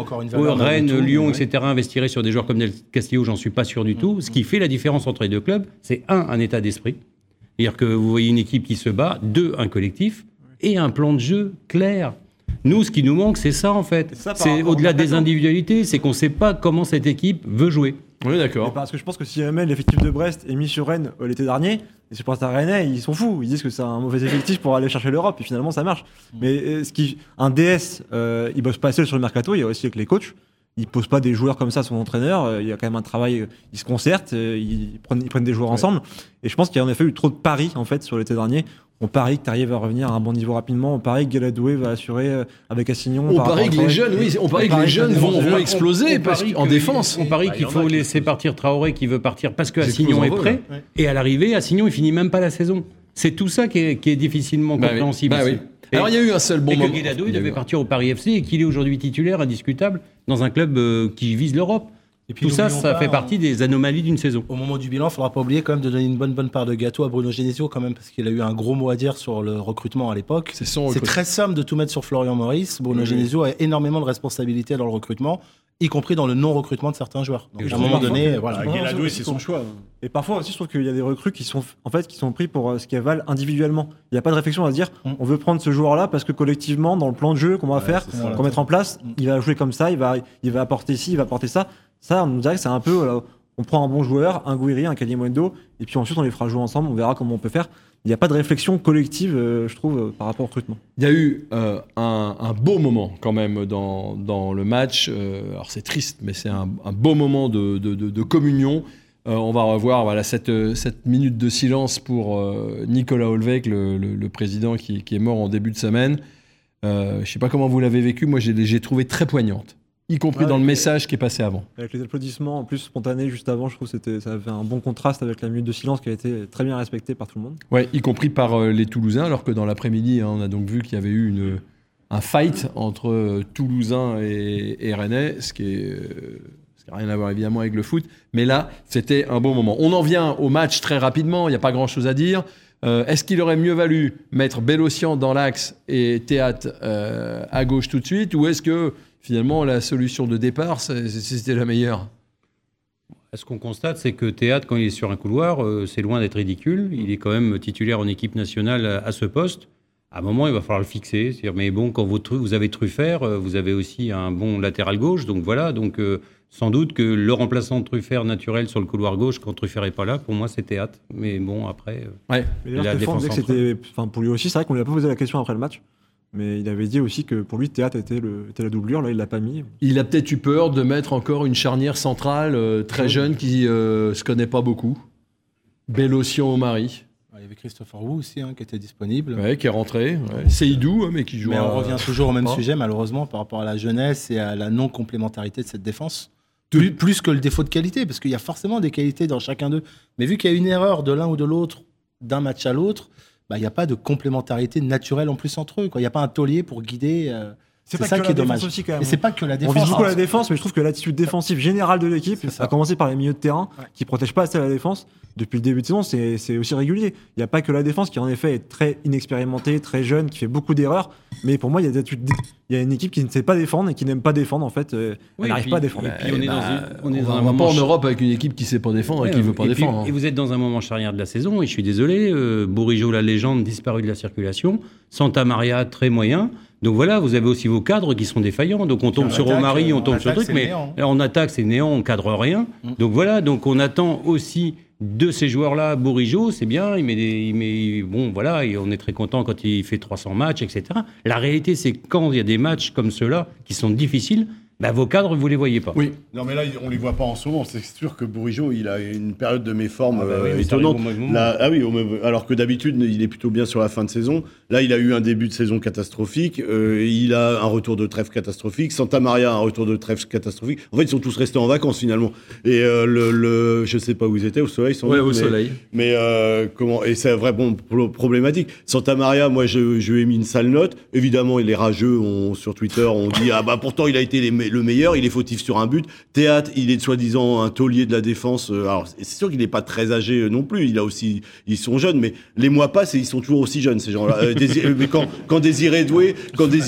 Lyon, etc., investirait sur des joueurs comme Del Castillo? J'en suis pas sûr du tout. Ce qui fait la différence entre les deux clubs, c'est un état d'esprit. C'est-à-dire que vous voyez une équipe qui se bat, 2, un collectif, et un plan de jeu clair. Nous, ce qui nous manque, c'est ça, en fait. C'est au-delà des individualités, c'est qu'on ne sait pas comment cette équipe veut jouer. Oui, d'accord. Parce que je pense que si jamais l'effectif de Brest est mis sur Rennes l'été dernier, les supporters rennais, ils sont fous. Ils disent que c'est un mauvais effectif pour aller chercher l'Europe. Et finalement, ça marche. Mais un DS, il bosse pas seul sur le mercato. Il y a aussi avec les coachs. Il pose pas des joueurs comme ça à son entraîneur. Il y a quand même un travail. Ils se concertent. Ils prennent des joueurs ensemble. Et je pense qu'il y a en effet eu trop de paris en fait sur l'été dernier. On parie que tu arrives à revenir à un bon niveau rapidement. On parie que Galadoué va assurer avec Assignon. On parie que les jeunes, vont exploser en défense. On parie qu'il faut laisser partir Traoré qui veut partir parce que Assignon est prêt. Et à l'arrivée, Assignon, il finit même pas la saison. C'est tout ça qui est difficilement compréhensible. Oui. Alors il y a eu un seul bon moment. Que Guedado, il devait partir au Paris FC et qu'il est aujourd'hui titulaire indiscutable dans un club qui vise l'Europe. Et puis, tout ça fait partie des anomalies d'une saison. Au moment du bilan, il ne faudra pas oublier quand même de donner une bonne part de gâteau à Bruno Genesio quand même, parce qu'il a eu un gros mot à dire sur le recrutement à l'époque. C'est très simple de tout mettre sur Florian Maurice. Bruno Genesio a énormément de responsabilités dans le recrutement, y compris dans le non-recrutement de certains joueurs. Donc à un moment donné, voilà. Guedado, c'est son choix. Et parfois aussi, je trouve qu'il y a des recrues qui sont pris pour ce qu'elles valent individuellement. Il n'y a pas de réflexion à se dire, on veut prendre ce joueur-là parce que collectivement, dans le plan de jeu qu'on va faire, qu'on va mettre en place, il va jouer comme ça, il va apporter ci, il va apporter ça. Ça, on nous dirait que c'est un peu, on prend un bon joueur, un Gouiri, un Kalimundo, et puis ensuite on les fera jouer ensemble, on verra comment on peut faire. Il n'y a pas de réflexion collective, je trouve, par rapport au recrutement. Il y a eu un beau moment quand même dans le match. Alors c'est triste, mais c'est un beau moment de communion. On va revoir cette minute de silence pour Nicolas Olvec, le président qui est mort en début de semaine. Je ne sais pas comment vous l'avez vécu, moi j'ai trouvé très poignante. Y compris dans le message qui est passé avant. Avec les applaudissements en plus spontanés juste avant, je trouve que ça avait un bon contraste avec la minute de silence qui a été très bien respectée par tout le monde. Ouais, y compris par les Toulousains, alors que dans l'après-midi, on a donc vu qu'il y avait eu un fight entre Toulousains et Rennais, ce qui n'a rien à voir évidemment avec le foot. Mais là, c'était un bon moment. On en vient au match très rapidement, il n'y a pas grand-chose à dire. Est-ce qu'il aurait mieux valu mettre Bélocian dans l'axe et Théâtre à gauche tout de suite, ou est-ce que finalement, la solution de départ, c'était la meilleure? Ce qu'on constate, c'est que Théâtre, quand il est sur un couloir, c'est loin d'être ridicule. Il est quand même titulaire en équipe nationale à ce poste. À un moment, il va falloir le fixer. C'est-à-dire, mais bon, quand vous avez Truffert, vous avez aussi un bon latéral gauche. Donc voilà, sans doute que le remplaçant de Truffert naturel sur le couloir gauche, quand Truffert n'est pas là, pour moi, c'est Théâtre. Mais bon, après, la défense disait que c'était, pour lui aussi, c'est vrai qu'on lui a pas posé la question après le match. Mais il avait dit aussi que pour lui, Théâtre était la doublure. Là, il l'a pas mis. Il a peut-être eu peur de mettre encore une charnière centrale très jeune qui se connaît pas beaucoup. Bélocian au Mari. Il y avait Christopher Wu aussi qui était disponible. Ouais, qui est rentré. Ouais. Seydou, mais qui joue. Mais on revient toujours au même sujet, malheureusement, par rapport à la jeunesse et à la non-complémentarité de cette défense. Plus que le défaut de qualité, parce qu'il y a forcément des qualités dans chacun d'eux. Mais vu qu'il y a une erreur de l'un ou de l'autre, d'un match à l'autre, il n'y a pas de complémentarité naturelle en plus entre eux. Il n'y a pas un taulier pour guider. C'est ça qui est dommage. Aussi, quand même. Et c'est pas que la défense. On vise beaucoup la défense, mais je trouve que l'attitude défensive générale de l'équipe, à commencer par les milieux de terrain, qui protègent pas assez la défense, depuis le début de saison, c'est aussi régulier. Il n'y a pas que la défense qui, en effet, est très inexpérimentée, très jeune, qui fait beaucoup d'erreurs. Mais pour moi, il y a une équipe qui ne sait pas défendre et qui n'aime pas défendre, en fait. Elle n'arrive pas à défendre. Et puis, on est dans un moment en Europe avec une équipe qui ne sait pas défendre et qui ne veut pas défendre. Et vous êtes dans un moment charnière de la saison, et je suis désolé, Bourigeaud, la légende, disparu de la circulation. Santa Maria, très moyen. Donc voilà, vous avez aussi vos cadres qui sont défaillants. Donc on tombe sur Omari, on tombe sur le truc, mais en attaque, c'est néant, on cadre rien. Donc voilà, donc on attend aussi de ces joueurs-là. Bourigeaud, c'est bien, bon voilà, on est très content quand il fait 300 matchs, etc. La réalité, c'est quand il y a des matchs comme ceux-là qui sont difficiles, vos cadres, vous les voyez pas. Oui. Non, mais là, on les voit pas en ce moment. C'est sûr que Bourigeaud, il a une période de méforme étonnante. Alors que d'habitude, il est plutôt bien sur la fin de saison. Là, il a eu un début de saison catastrophique. Il a un retour de trêve catastrophique. Santa Maria, un retour de trêve catastrophique. En fait, ils sont tous restés en vacances finalement. Et je sais pas où ils étaient, au soleil. Au soleil. Mais et c'est vraiment problématique. Santa Maria, moi, je lui ai mis une sale note. Évidemment, les rageux sur Twitter ont dit pourtant il a été le meilleur, il est fautif sur un but. Théâtre, il est soi-disant un taulier de la défense. Alors, c'est sûr qu'il n'est pas très âgé non plus. Ils sont jeunes, mais les mois passent et ils sont toujours aussi jeunes, ces gens-là. Mais quand Désiré Doué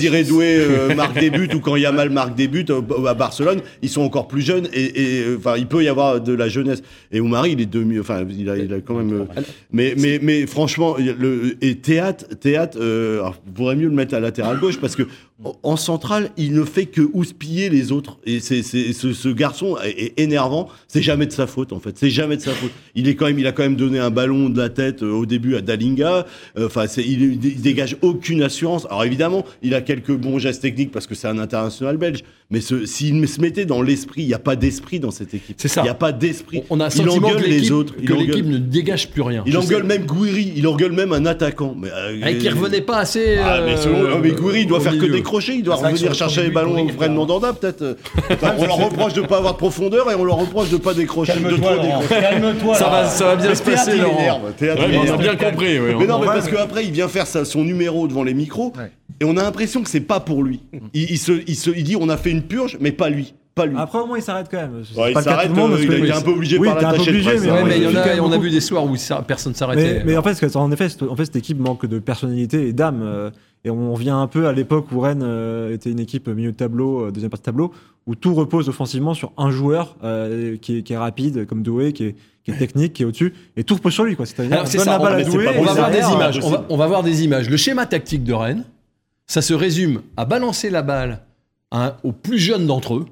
marque des buts ou quand Yamal marque des buts à Barcelone, ils sont encore plus jeunes et il peut y avoir de la jeunesse. Et Oumari, il est demi, il a quand même. Mais franchement, Théâtre, vaudrait mieux le mettre à latéral gauche parce que en centrale, il ne fait que houspiller les autres. Et ce garçon est énervant. C'est jamais de sa faute, en fait. C'est jamais de sa faute. Il a quand même donné un ballon de la tête au début à Dalinga. Il dégage aucune assurance. Alors évidemment, il a quelques bons gestes techniques parce que c'est un international belge. Mais s'il se mettait dans l'esprit, il n'y a pas d'esprit dans cette équipe. C'est ça. Il n'y a pas d'esprit. On a un sentiment que l'équipe ne dégage plus rien. Il engueule même Gouiri. Il engueule même un attaquant. Qui revenait pas assez. Mais Gouiri, il doit faire que des décrocher, il doit revenir chercher les ballons au vrai de Mandanda, peut-être. On leur reproche de pas avoir de profondeur et on leur reproche de pas décrocher. Calme-toi. Ça va bien se passer, Laurent. On a bien compris. Oui, mais non, mais parce qu'après, il vient faire son numéro devant les micros et on a l'impression que c'est pas pour lui. Il dit on a fait une purge, mais pas lui. Après, au moins, il s'arrête quand même. Ouais, il s'arrête, il est un peu obligé par l'attaché de presse. Mais on a vu des soirs où personne s'arrêtait. Mais en fait, cette équipe manque de personnalité et d'âme. Et on revient un peu à l'époque où Rennes était une équipe milieu de tableau, deuxième partie de tableau, où tout repose offensivement sur un joueur qui est rapide, comme Doué, qui est technique, qui est au-dessus, et tout repose sur lui. C'est-à-dire, c'est ça, on va voir des images. On va voir des images. Le schéma tactique de Rennes, ça se résume à balancer la balle aux plus jeunes d'entre eux,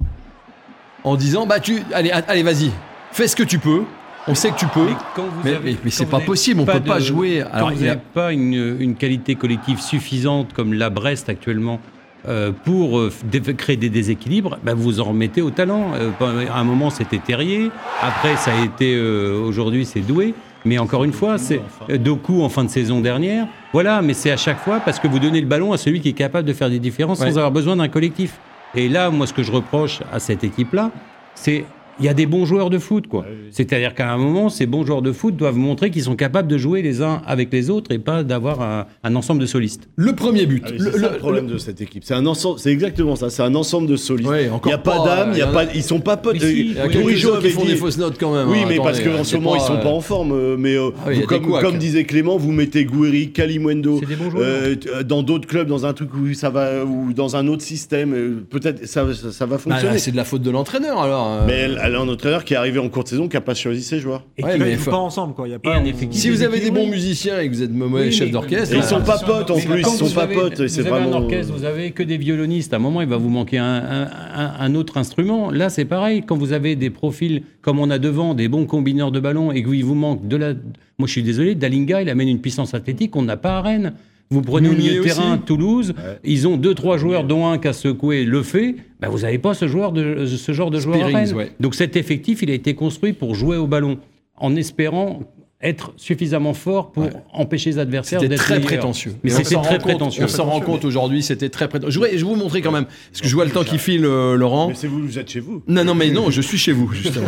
en disant allez vas-y, fais ce que tu peux. On sait que tu peux, mais c'est pas possible, on peut pas jouer. Alors vous n'avez pas une qualité collective suffisante comme la Brest actuellement pour créer des déséquilibres, vous en remettez au talent. À un moment c'était Terrier, après ça a été aujourd'hui c'est Doué. Mais encore une fois, c'est Doku en fin de saison dernière. Voilà, mais c'est à chaque fois parce que vous donnez le ballon à celui qui est capable de faire des différences sans avoir besoin d'un collectif. Et là, moi, ce que je reproche à cette équipe-là, c'est il y a des bons joueurs de foot, quoi. C'est-à-dire qu'à un moment, ces bons joueurs de foot doivent montrer qu'ils sont capables de jouer les uns avec les autres et pas d'avoir un ensemble de solistes. Le premier but. C'est ça le problème de cette équipe. C'est exactement ça. C'est un ensemble de solistes. Il n'y a pas d'âme, ils sont pas potes. Il y a quelques joueurs qui font des fausses notes quand même. Oui, mais parce qu'en ce moment, ils sont pas en forme. Mais comme disait Clément, vous mettez Gouiri, Kalimundo dans d'autres clubs, dans un truc où ça va, ou dans un autre système, peut-être ça va fonctionner. C'est de la faute de l'entraîneur alors. Mais un entraîneur qui est arrivé en cours de saison qui n'a pas choisi ses joueurs. Et qui ne jouent pas ensemble, quoi. Il y a pas un effectif. Si vous avez des bons musiciens et que vous êtes mauvais chef d'orchestre, ils sont pas potes en plus. Ils sont pas potes. Vous avez un orchestre, vous avez que des violonistes. À un moment, il va vous manquer un autre instrument. Là, c'est pareil. Quand vous avez des profils comme on a devant, des bons combineurs de ballons, et qu'il vous manque moi, je suis désolé, Dalinga, il amène une puissance athlétique qu'on n'a pas à Rennes. Vous prenez au milieu de terrain Toulouse, ils ont 2-3 joueurs, dont un qui a secoué le fait. Vous n'avez pas ce genre de joueur à Rennes. Donc cet effectif, il a été construit pour jouer au ballon, en espérant être suffisamment fort pour empêcher les adversaires d'être très meilleurs. prétentieux. Mais c'était très prétentieux. On s'en rend compte aujourd'hui, c'était très prétentieux. Je vais vous montrer quand même, parce que je vois le temps qui file, Laurent. Mais c'est vous êtes chez vous. Non, je suis chez vous, justement.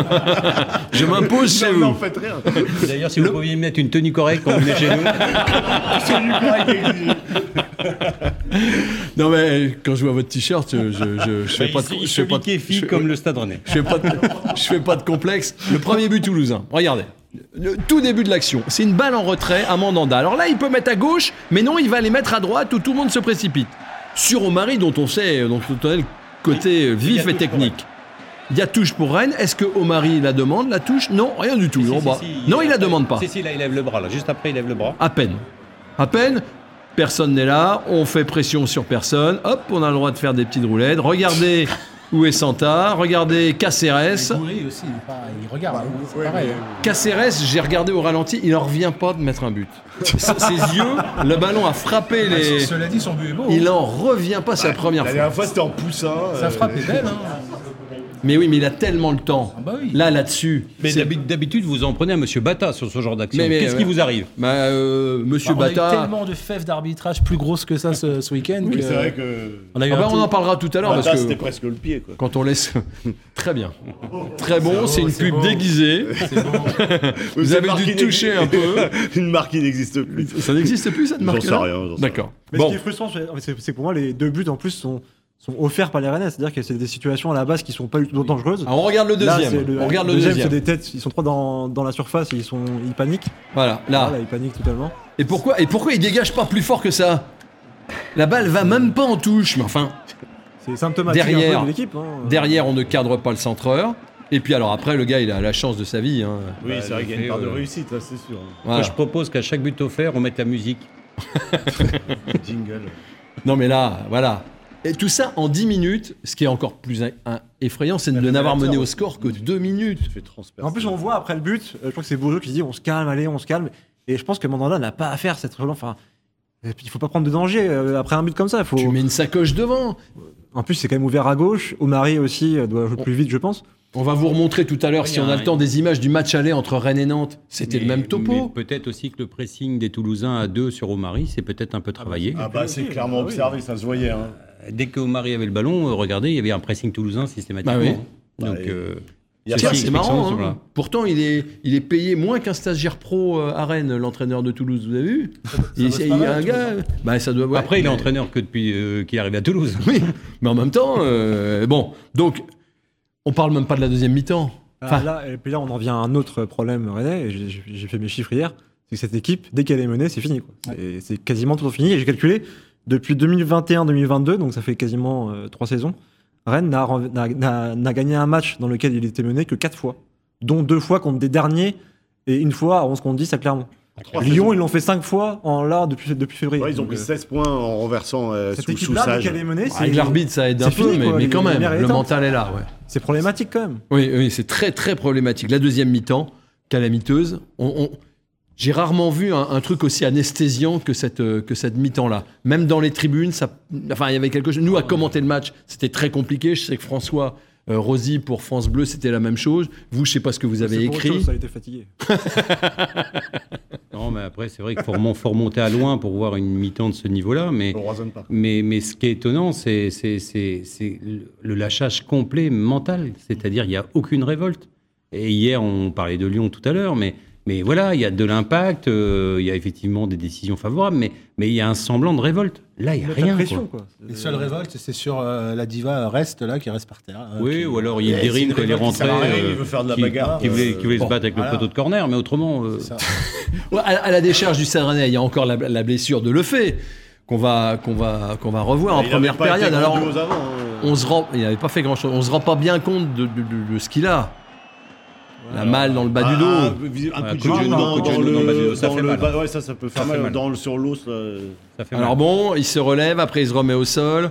Je m'impose chez vous. Non, faites rien. D'ailleurs, si vous pouviez mettre une tenue correcte quand vous venez chez nous. Non, mais quand je vois votre t-shirt, je fais pas de... comme le Stade Rennais. Je fais pas de complexe. Le premier but toulousain, regardez. Le tout début de l'action, c'est une balle en retrait à Mandanda. Alors là, il peut mettre à gauche, mais non, il va les mettre à droite où tout le monde se précipite. Sur Omari, dont on sait, dont on a le côté vif et technique. Il y a touche pour Rennes. Est-ce que Omari la demande, la touche? Non, rien du tout. Non, il la demande pas. Si, là, il lève le bras. Là. Juste après, il lève le bras. À peine. Personne n'est là. On fait pression sur personne. Hop, on a le droit de faire des petites roulettes. Regardez où est Santa. Regardez Caceres. Gouiri aussi, il regarde. C'est pareil. Caceres, j'ai regardé au ralenti, il n'en revient pas de mettre un but. Ses yeux, le ballon a frappé les... Cela dit, son but est beau. Il n'en revient pas, c'est la première fois. La dernière fois, c'était en poussin. Sa frappe est belle, hein. Mais oui, mais il a tellement le temps. Oui. Là-dessus. Mais d'habitude, vous en prenez à M. Bata sur ce genre d'action. Qu'est-ce qui vous arrive? Monsieur Bata. On a eu tellement de fèves d'arbitrage plus grosses que ça ce week-end. Oui, c'est vrai que. On en parlera tout à l'heure. Bata, c'était presque le pied, quoi. Quand on laisse. Très bien. Très bon, c'est une pub déguisée. Vous avez dû toucher un peu. Une marque qui n'existe plus. Ça n'existe plus, cette marque? J'en sais rien. D'accord. Mais ce qui est frustrant, c'est que pour moi, les deux buts en plus sont offerts par les Rennais, c'est-à-dire que c'est des situations à la base qui sont pas du tout dangereuses. Alors on regarde le deuxième. Le deuxième, c'est des têtes, ils sont trois dans la surface et ils paniquent. Voilà, là ils paniquent totalement. Et pourquoi ils dégagent pas plus fort que ça? La balle va même pas en touche, mais enfin. C'est symptomatique un peu de l'équipe. Derrière, on ne cadre pas le centreur. Et puis alors après, le gars, il a la chance de sa vie. Hein. Oui, c'est vrai qu'il y a une part de réussite, là, c'est sûr. Voilà. Moi, je propose qu'à chaque but offert, on mette la musique. Jingle. Non mais là, voilà. Et tout ça en 10 minutes, ce qui est encore plus effrayant, c'est de n'avoir mené au score que 2 minutes. En plus, on voit après le but, je crois que c'est Bourgeot qui dit on se calme, allez, on se calme. Et je pense que Mandanda n'a pas à faire cette relance. Enfin, il faut pas prendre de danger après un but comme ça. Tu mets une sacoche devant. En plus, c'est quand même ouvert à gauche. Omari aussi doit jouer plus vite, je pense. On va vous remontrer tout à l'heure, si on a le temps, des images du match aller entre Rennes et Nantes. C'était le même topo. Mais peut-être aussi que le pressing des Toulousains à 2 sur Omari, c'est peut-être un peu travaillé. C'est clairement observé, ça se voyait. Hein. Dès que Omari avait le ballon, regardez, il y avait un pressing toulousain systématiquement. Bah oui. Donc, c'est marrant. Hein. Pourtant, il est payé moins qu'un stagiaire pro à Rennes, l'entraîneur de Toulouse. Vous avez vu? Il y a un gars. Ça doit. Ouais, après, il est entraîneur que depuis qu'il est arrivé à Toulouse. Oui, mais en même temps, bon. Donc, on parle même pas de la deuxième mi-temps. Là, on en vient à un autre problème rennais. J'ai fait mes chiffres hier. C'est que cette équipe, dès qu'elle est menée, c'est fini. Quoi. C'est quasiment tout fini. Et j'ai calculé depuis 2021-2022, donc ça fait quasiment 3 saisons. Rennes n'a gagné un match dans lequel il était mené que 4 fois, dont 2 fois contre des derniers et 1 fois à 11 contre 10 à Clermont. Lyon, ils l'ont fait 5 fois depuis février. Ouais, ils ont pris 16 points en renversant sous Sage. Avec l'arbitre, ça aide un peu, mais quand même, le mental est là. Ouais. C'est problématique quand même. Oui, c'est très très problématique. La deuxième mi-temps, calamiteuse. J'ai rarement vu un truc aussi anesthésiant que cette mi-temps-là. Même dans les tribunes, il y avait quelque chose. Nous, à commenter le match, c'était très compliqué. Je sais que François Rosy, pour France Bleu, c'était la même chose. Vous, je ne sais pas ce que vous avez écrit. Chose, ça a été fatigué. Non, mais après, c'est vrai qu'il faut remonter à loin pour voir une mi-temps de ce niveau-là. Mais ce qui est étonnant, c'est le lâchage complet mental. C'est-à-dire, il n'y a aucune révolte. Et hier, on parlait de Lyon tout à l'heure, mais voilà, il y a de l'impact, il y a effectivement des décisions favorables, mais il y a un semblant de révolte. Là, il n'y a rien. Quoi. Les seules révoltes, c'est sur la diva Reste, là, qui reste par terre. Ou alors il y a Yildirim quand il est rentré, il veut faire de la bagarre. Qui voulait se battre avec le poteau de corner, mais autrement... à la décharge du Stade Rennais, il y a encore la blessure de Lefebvre, qu'on va revoir en première période. Alors, il n'avait pas fait grand-chose. On ne se rend pas bien compte de ce qu'il a. La malle dans le bas du dos. Un coup de genou dans le bas du dos, ça fait mal. Ouais, ça peut faire mal. Sur l'os, ça fait mal. Alors bon, il se relève, après il se remet au sol.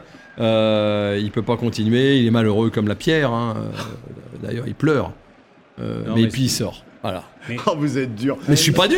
Il peut pas continuer, il est malheureux comme la pierre. Hein. D'ailleurs, il pleure. Mais puis il sort. Voilà. Vous êtes dur. Mais je suis pas dur.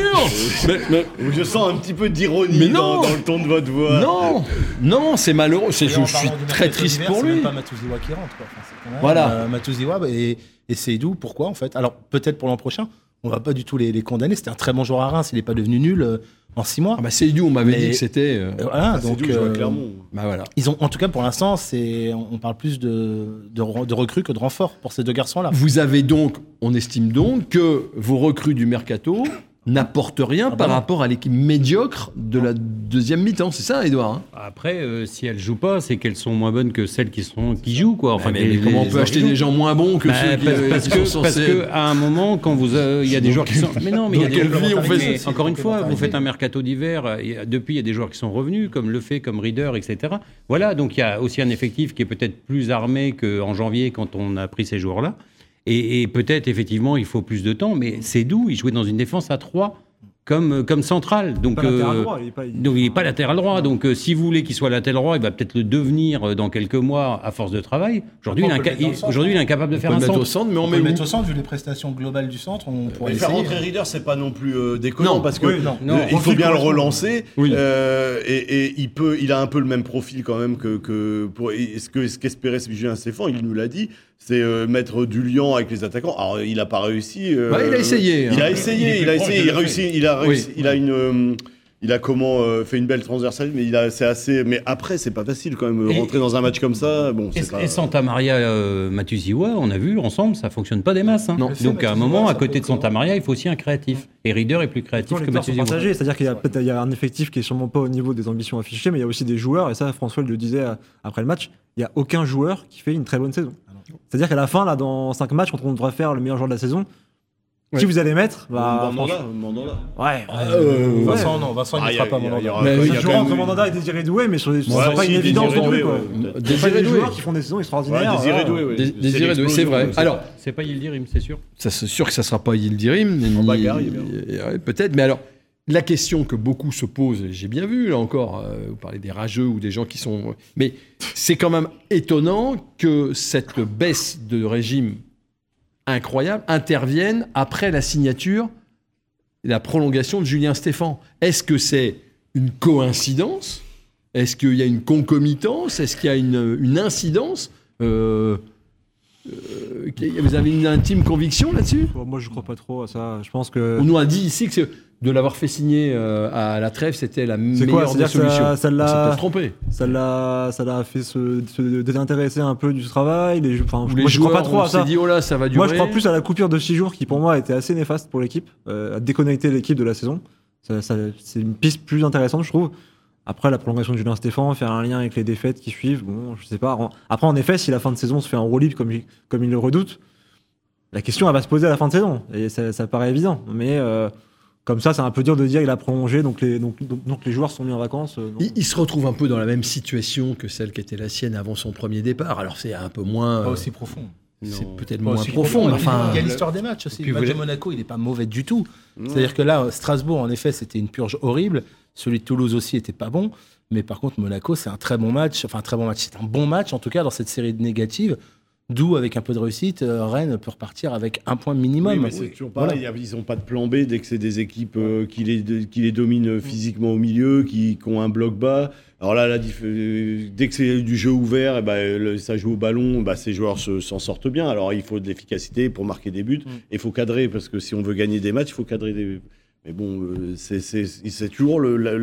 Je sens un petit peu d'ironie dans le ton de votre voix. Non, c'est malheureux. Je suis très triste pour lui. C'est même pas Matouziwa qui rentre. Voilà. Matouziwa et Seydou, pourquoi en fait? Alors peut-être pour l'an prochain, on va pas du tout les condamner. C'était un très bon joueur à Reims, il n'est pas devenu nul en 6 mois. Seydou, on m'avait dit que c'était. Voilà, donc Clermont. Voilà. Ils ont, en tout cas pour l'instant, on parle plus de recrues que de renforts pour ces deux garçons-là. Vous avez donc, on estime donc que vos recrues du mercato n'apportent rien par rapport à l'équipe médiocre de la deuxième mi-temps. C'est ça, Edouard, hein? Après, si elles jouent pas, c'est qu'elles sont moins bonnes que celles qui jouent, quoi. Enfin, mais comment on peut acheter des gens moins bons que ceux qui sont parce que à un moment, quand il y a des joueurs qui sont... Mais non, mais il y a des joueurs... Encore une fois, vous faites un mercato d'hiver, depuis, il y a des joueurs qui sont revenus, comme Lefebvre, comme Rieder, etc. Voilà, donc il y a aussi un effectif qui est peut-être plus armé qu'en janvier, quand on a pris ces joueurs-là. Et peut-être, effectivement, il faut plus de temps, mais c'est d'où il jouait dans une défense à 3 comme central. Donc, il n'est pas latéral droit. Donc, si vous voulez qu'il soit latéral droit, il va peut-être le devenir dans quelques mois à force de travail. Aujourd'hui, il est incapable de faire un centre. Mais on peut le mettre au centre, vu les prestations globales du centre. On pourrait faire rentrer Rieder, c'est pas non plus déconnant, parce que il faut bien le relancer. Oui. Et il a un peu le même profil quand même que ce qu'espérait Julien Stéphan, il nous l'a dit. C'est mettre du liant avec les attaquants. Alors, il n'a pas réussi. Il a essayé. Il a essayé. Il a réussi. Il a réussi. Il a fait une belle transversale, mais c'est assez. Mais après, c'est pas facile quand même rentrer dans un match comme ça. Bon, et Santa Maria, Matouziwa, on a vu ensemble, ça fonctionne pas des masses. Hein. Donc à un moment, à côté de Santa Maria, il faut aussi un créatif. Et Rieder est plus créatif que Matouziwa. C'est-à-dire qu'il y a un effectif qui est sûrement pas au niveau des ambitions affichées, mais il y a aussi des joueurs. Et ça, François le disait après le match. Il y a aucun joueur qui fait une très bonne saison. C'est-à-dire qu'à la fin, là, dans 5 matchs, quand on devra faire le meilleur joueur de la saison, qui vous allez mettre Mandanda. Vincent, il ne fera pas Mandanda. Il y a entre Mandanda et Désiré Doué, mais c'est pas une évidence non plus. Désiré Doué, joueurs qui font des saisons extraordinaires. Désiré Doué, c'est vrai. Alors, c'est pas Yildirim, c'est sûr. C'est sûr que ça ne sera pas Yildirim. Peut-être, mais alors. La question que beaucoup se posent, et j'ai bien vu là encore, vous parlez des rageux ou des gens qui sont... Mais c'est quand même étonnant que cette baisse de régime incroyable intervienne après la signature et la prolongation de Julien Stéphan. Est-ce que c'est une coïncidence? Est-ce qu'il y a une concomitance? Est-ce qu'il y a une incidence? vous avez une intime conviction là-dessus? Moi, je crois pas trop à ça. Je pense que. On nous a dit ici que de l'avoir fait signer à la trêve, c'était la meilleure des solutions. Ça l'a. On s'est peut-être trompé. Ça l'a fait se désintéresser un peu du travail. Moi, je joueurs, crois pas trop à ça. On s'est dit, oh là, ça va durer. Moi, je crois plus à la coupure de 6 jours qui, pour moi, a été assez néfaste pour l'équipe, à déconnecter l'équipe de la saison. C'est une piste plus intéressante, je trouve. Après, la prolongation de Julien Stéphan, faire un lien avec les défaites qui suivent, bon, je sais pas. Après, en effet, si la fin de saison se fait en roue libre comme il le redoute, la question, elle va se poser à la fin de saison. Et ça paraît évident. Mais comme ça, c'est un peu dur de dire qu'il a prolongé, donc les joueurs sont mis en vacances. Il se retrouve un peu dans la même situation que celle qui était la sienne avant son premier départ. Alors, c'est un peu moins... Pas aussi profond. C'est peut-être moins profond. Enfin, il y a l'histoire des matchs aussi. Le match de Monaco, il n'est pas mauvais du tout. C'est-à-dire que là, Strasbourg, en effet, c'était une purge horrible. Celui de Toulouse aussi était pas bon. Mais par contre, Monaco, c'est un très bon match. Enfin, un très bon match. C'est un bon match, en tout cas, dans cette série de négatives. D'où, avec un peu de réussite, Rennes peut repartir avec un point minimum. Oui, mais c'est toujours pareil. Voilà. Ils n'ont pas de plan B dès que c'est des équipes qui les dominent physiquement au milieu, qui ont un bloc bas. Alors là, dès que c'est du jeu ouvert, ça joue au ballon, ces joueurs s'en sortent bien. Alors il faut de l'efficacité pour marquer des buts. Et il faut cadrer, parce que si on veut gagner des matchs, il faut cadrer des... Mais bon, c'est toujours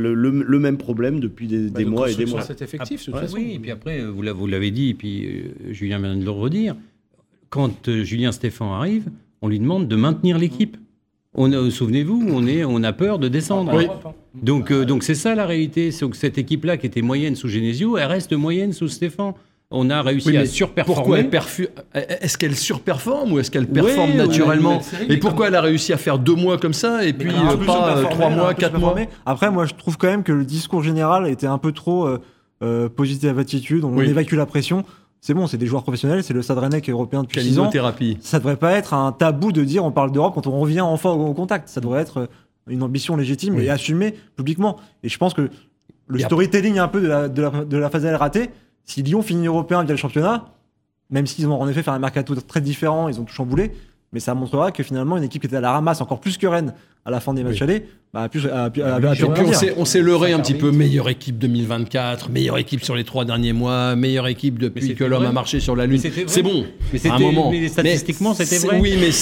le même problème depuis des mois et des mois. Cet effectif, oui, et puis après, vous l'avez dit, et puis Julien vient de le redire, quand Julien Stéphan arrive, on lui demande de maintenir l'équipe. Souvenez-vous, on a peur de descendre. Oui. Donc c'est ça la réalité. C'est que cette équipe-là, qui était moyenne sous Genesio, elle reste moyenne sous Stéphan. On a réussi à surperformer. Est-ce qu'elle surperforme ou est-ce qu'elle performe naturellement? Et pourquoi elle a réussi à faire 2 mois comme ça et puis pas 3 mois, 4 mois? Après, moi, je trouve quand même que le discours général était un peu trop positive attitude. On évacue la pression. C'est bon, c'est des joueurs professionnels, c'est le Stade Rennais qui est européen depuis 6 ans. Ça devrait pas être un tabou de dire on parle d'Europe quand on revient enfin au contact. Ça devrait être une ambition légitime et assumée publiquement. Et je pense que le storytelling un peu de la phase ratée, si Lyon finit européen via le championnat, même s'ils ont en effet fait un mercato très différent, ils ont tout chamboulé, mais ça montrera que finalement une équipe qui était à la ramasse encore plus que Rennes à la fin des matchs allés, a pu on s'est leurré un petit peu. Meilleure équipe 2024, meilleure équipe sur les 3 derniers mois, meilleure équipe depuis que l'homme a marché sur la Lune. C'est bon, mais à un moment. Mais statistiquement, c'était vrai. Oui, mais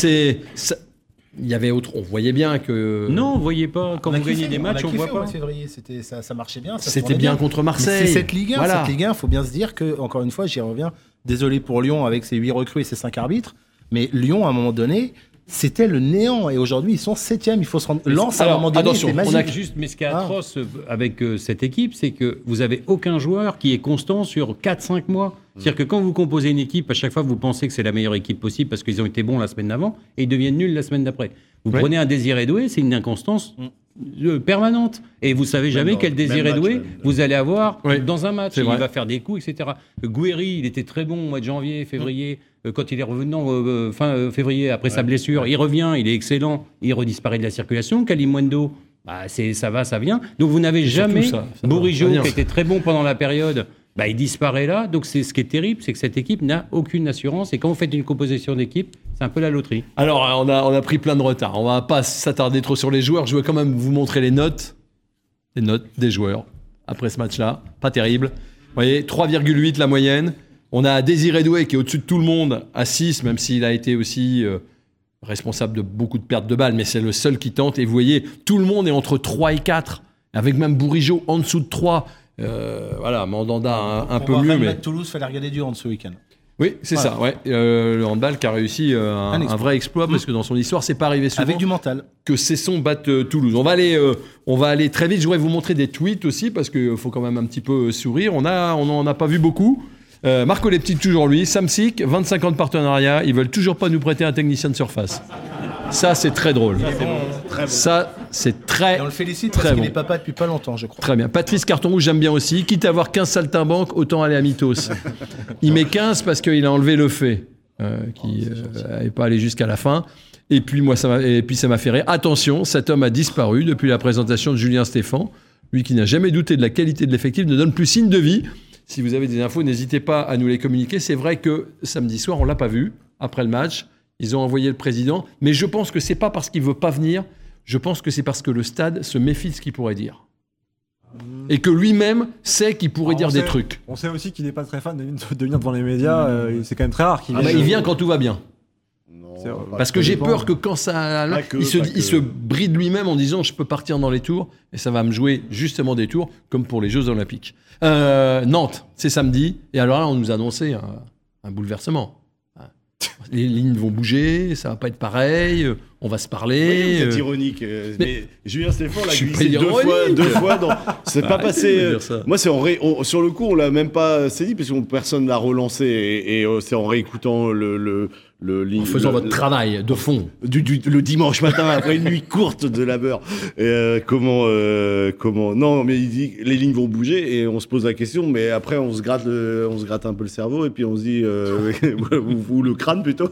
il y avait autre. On voyait bien que. Non, on voyait pas. Quand vous gagnez des matchs, on voit pas. En février, ça marchait bien. C'était bien contre Marseille. Mais c'est cette Ligue 1. Voilà. Cette Ligue 1, il faut bien se dire que, encore une fois, j'y reviens. Désolé pour Lyon avec ses 8 recrues et ses 5 arbitres, mais Lyon, à un moment donné, c'était le néant. Et aujourd'hui, ils sont 7e. Il faut se rendre. Lens, à un moment donné, attention, mais ce qui est atroce avec cette équipe, c'est que vous avez aucun joueur qui est constant sur 4-5 mois. C'est-à-dire que quand vous composez une équipe, à chaque fois, vous pensez que c'est la meilleure équipe possible parce qu'ils ont été bons la semaine d'avant et ils deviennent nuls la semaine d'après. Vous prenez un Désiré Doué, c'est une inconstance permanente. Et vous savez jamais quel Désiré Doué vous allez avoir dans un match. Il va faire des coups, etc. Gouiri, il était très bon au mois de janvier, février. Quand il est revenu fin février après sa blessure, il revient, il est excellent, il redisparaît de la circulation. Kalimundo, ça va, ça vient. Donc vous n'avez jamais Bourigeaud, qui était très bon pendant la période, il disparaît là. Donc c'est ce qui est terrible, c'est que cette équipe n'a aucune assurance. Et quand vous faites une composition d'équipe, c'est un peu la loterie. Alors on a pris plein de retard. On va pas s'attarder trop sur les joueurs. Je vais quand même vous montrer les notes des joueurs après ce match-là. Pas terrible. Vous voyez, 3,8 la moyenne. On a Désiré Doué qui est au-dessus de tout le monde à 6, même s'il a été aussi responsable de beaucoup de pertes de balles, mais c'est le seul qui tente. Et vous voyez, tout le monde est entre 3 et 4, avec même Bourigeaud en dessous de 3. Mandanda un peu mieux. Mais Toulouse, il fallait regarder du hand ce week-end. Oui, c'est ça. Ouais. Le handball qui a réussi un vrai exploit, parce que dans son histoire, c'est pas arrivé souvent. Avec du mental. Que Cesson batte Toulouse. On va aller très vite. Je voudrais vous montrer des tweets aussi, parce qu'il faut quand même un petit peu sourire. On n'en a pas vu beaucoup. Marco Lepti, toujours lui. Samsic, 25 ans de partenariat. Ils veulent toujours pas nous prêter un technicien de surface. Ça, c'est très drôle. Ça, c'est très. Et on le félicite parce qu'il est papa depuis pas longtemps, je crois. Très bien. Patrice Carton Rouge, j'aime bien aussi. Quitte à avoir 15 saltimbanques, autant aller à Mythos. Il met 15 parce qu'il a enlevé le fait, qui n'avait pas allé jusqu'à la fin. Et puis, ça m'a fait rire. Attention, cet homme a disparu depuis la présentation de Julien Stéphan. Lui qui n'a jamais douté de la qualité de l'effectif ne donne plus signe de vie. Si vous avez des infos, n'hésitez pas à nous les communiquer. C'est vrai que samedi soir, on ne l'a pas vu après le match. Ils ont envoyé le président. Mais je pense que ce n'est pas parce qu'il ne veut pas venir. Je pense que c'est parce que le stade se méfie de ce qu'il pourrait dire. Et que lui-même sait qu'il pourrait dire des trucs. On sait aussi qu'il n'est pas très fan de venir devant les médias. C'est quand même très rare qu'il vienne. Il vient quand tout va bien. Parce que j'ai peur que quand ça... il se bride lui-même en disant je peux partir dans les tours et ça va me jouer justement des tours comme pour les Jeux Olympiques. Nantes, c'est samedi. Et alors là, on nous a annoncé un bouleversement. Les lignes vont bouger, ça va pas être pareil, on va se parler. C'est ironique. Mais Julien Stéphan l'a glissé deux fois. C'est pas passé. Moi, sur le coup, on l'a même pas saisi parce que personne l'a relancé et c'est en réécoutant en faisant votre travail de fond. Le dimanche matin, après une nuit courte de labeur. Comment non, mais il dit les lignes vont bouger et on se pose la question, mais après on se gratte un peu le cerveau et puis on se dit ou le crâne plutôt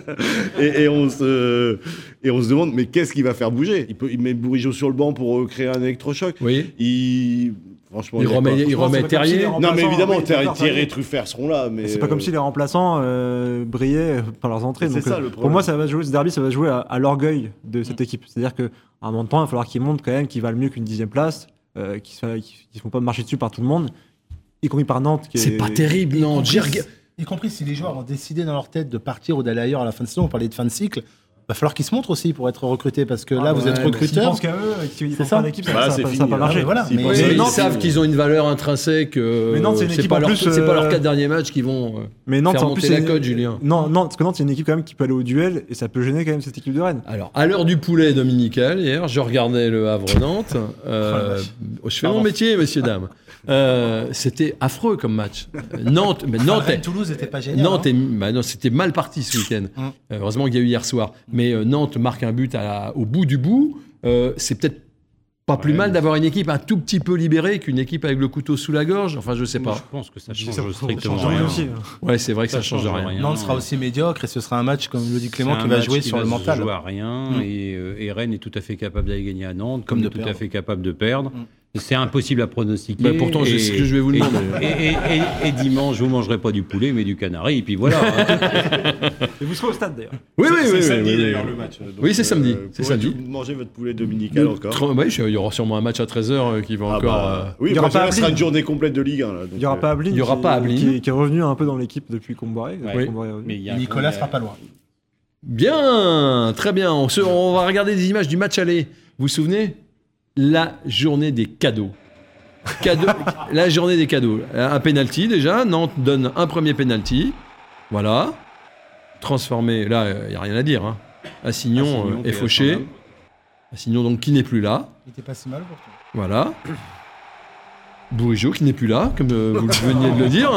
et on se demande mais qu'est-ce qu'il va faire bouger. Il met Bourigeaud sur le banc pour créer un électrochoc. Oui. Franchement, il remet Terrier. Non, mais évidemment, Thierry et Truffert seront là. Mais c'est pas comme si les remplaçants brillaient par leurs entrées. Donc, ça, le pour moi, ce derby, ça va jouer à l'orgueil de cette équipe. C'est-à-dire qu'à un moment de temps, il va falloir qu'ils montrent quand même qu'ils valent mieux qu'une 10e place, qu'ils ne font pas marcher dessus par tout le monde, y compris par Nantes. C'est pas terrible, Nantes. Y compris si les joueurs ont décidé dans leur tête de partir ou d'aller ailleurs à la fin de saison, on parlait de fin de cycle. Va falloir qu'ils se montrent aussi pour être recrutés parce que là vous êtes recruteurs. Ils pensent qu'à eux, qu'ils font pas l'équipe, ça va pas marcher. Ils savent qu'ils ont une valeur intrinsèque. Mais Nantes, c'est pas leurs 4 derniers matchs qui vont faire monter la cote, Julien. Non, parce que Nantes, c'est une équipe quand même qui peut aller au duel et ça peut gêner quand même cette équipe de Rennes. Alors, à l'heure du poulet dominical, hier, je regardais le Havre-Nantes. Je fais mon métier, messieurs, dames. C'était affreux comme match. Nantes, Toulouse n'était pas génial. Non, c'était mal parti ce week-end. Heureusement qu'il y a eu hier soir. Mais Nantes marque un but au bout du bout. C'est peut-être pas plus mal d'avoir une équipe un tout petit peu libérée qu'une équipe avec le couteau sous la gorge. Enfin, je sais pas. Je pense que ça change strictement rien. Ouais, c'est vrai que ça change rien. Nantes sera aussi médiocre et ce sera un match, comme le dit Clément, qui va jouer sur le mental. Ça ne joue à rien et Rennes est tout à fait capable d'aller gagner à Nantes, comme tout à fait capable de perdre. C'est impossible à pronostiquer. Pourtant, c'est ce que je vais vous demander. Et dimanche, vous ne mangerez pas du poulet, mais du canari, et puis voilà. Et vous serez au stade, d'ailleurs. Oui. C'est samedi, d'ailleurs, le match. Donc, oui, c'est samedi. C'est samedi. Manger votre poulet dominical encore. Oui, il y aura sûrement un match à 13h qui va encore... Oui, il ce sera une journée complète de Ligue 1. Là, il n'y aura pas Ablin. Qui est revenu un peu dans l'équipe depuis Comboiré. Mais Nicolas sera pas loin. Bien, très bien. On va regarder des images du match aller. Vous vous souvenez ? La journée des cadeaux. La journée des cadeaux. Un penalty déjà. Nantes donne un premier penalty. Voilà. Transformé. Là, il n'y a rien à dire. Assignon est fauché. Assignon donc qui n'est plus là. Il n'était pas si mal pourtant. Voilà. Bourigeaud qui n'est plus là, comme vous veniez de le dire.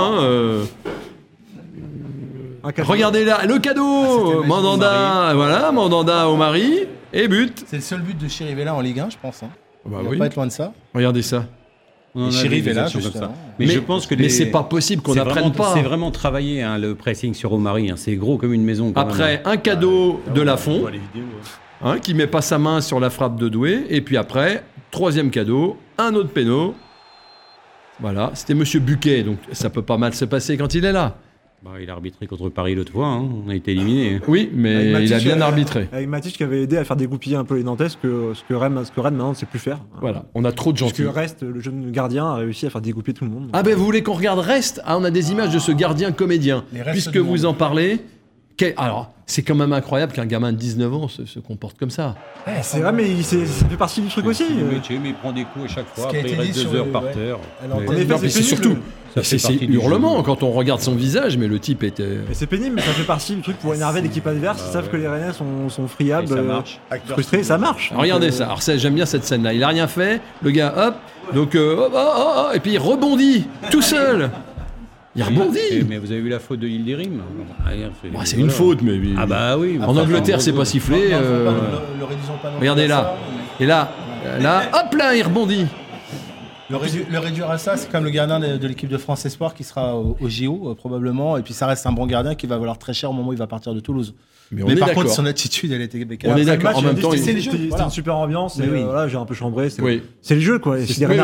Regardez là, le cadeau. Mandanda. Voilà, Mandanda au mari. Et but. C'est le seul but de Chirivella en Ligue 1, je pense. Bah il va pas être loin de ça. Regardez ça. Chirivella, comme ça. Mais je pense que mais c'est pas possible qu'on n'apprenne pas. C'est vraiment travaillé le pressing sur Omari. C'est gros comme une maison. Après, un cadeau de Lafont, qui met pas sa main sur la frappe de Doué. Et puis après, troisième cadeau, un autre péno. Voilà, c'était Monsieur Buquet, donc ça peut pas mal se passer quand il est là. Il a arbitré contre Paris l'autre fois, on a été éliminé. Oui, mais il a bien arbitré. Avec Matic qui avait aidé à faire dégoupiller un peu les Nantais, ce que Rennes maintenant ne sait plus faire. Voilà, on a trop de gentils. Parce que Reste, le jeune gardien, a réussi à faire dégoupiller tout le monde. Ah ben vous voulez qu'on regarde Reste ? On a des images de ce gardien comédien. Puisque vous en parlez, alors c'est quand même incroyable qu'un gamin de 19 ans se comporte comme ça. C'est vrai, mais ça fait partie du truc aussi. C'est le métier, mais il prend des coups à chaque fois, après il reste 2 heures par terre. Mais c'est surtout... C'est hurlement quand on regarde son visage, mais le type était... C'est pénible, mais ça fait partie du truc pour énerver l'équipe adverse. Ils savent que les Rennais sont friables, frustrés, ça marche. Alors, regardez ça, j'aime bien cette scène-là. Il a rien fait, le gars, hop, donc et puis il rebondit, tout seul. Il rebondit. Mais vous avez vu la faute de l'île des Rimes ? C'est une faute, mais... Ah bah oui. En Angleterre, c'est pas sifflé. Regardez là. Et là, hop là, il rebondit. Le réduire à ça, c'est comme le gardien de l'équipe de France Espoir qui sera au JO probablement, et puis ça reste un bon gardien qui va valoir très cher au moment où il va partir de Toulouse. Mais par contre, son attitude, elle était bécane. On est d'accord. En même temps, c'était une super ambiance. Voilà, j'ai un peu chambré. C'est le jeu, quoi.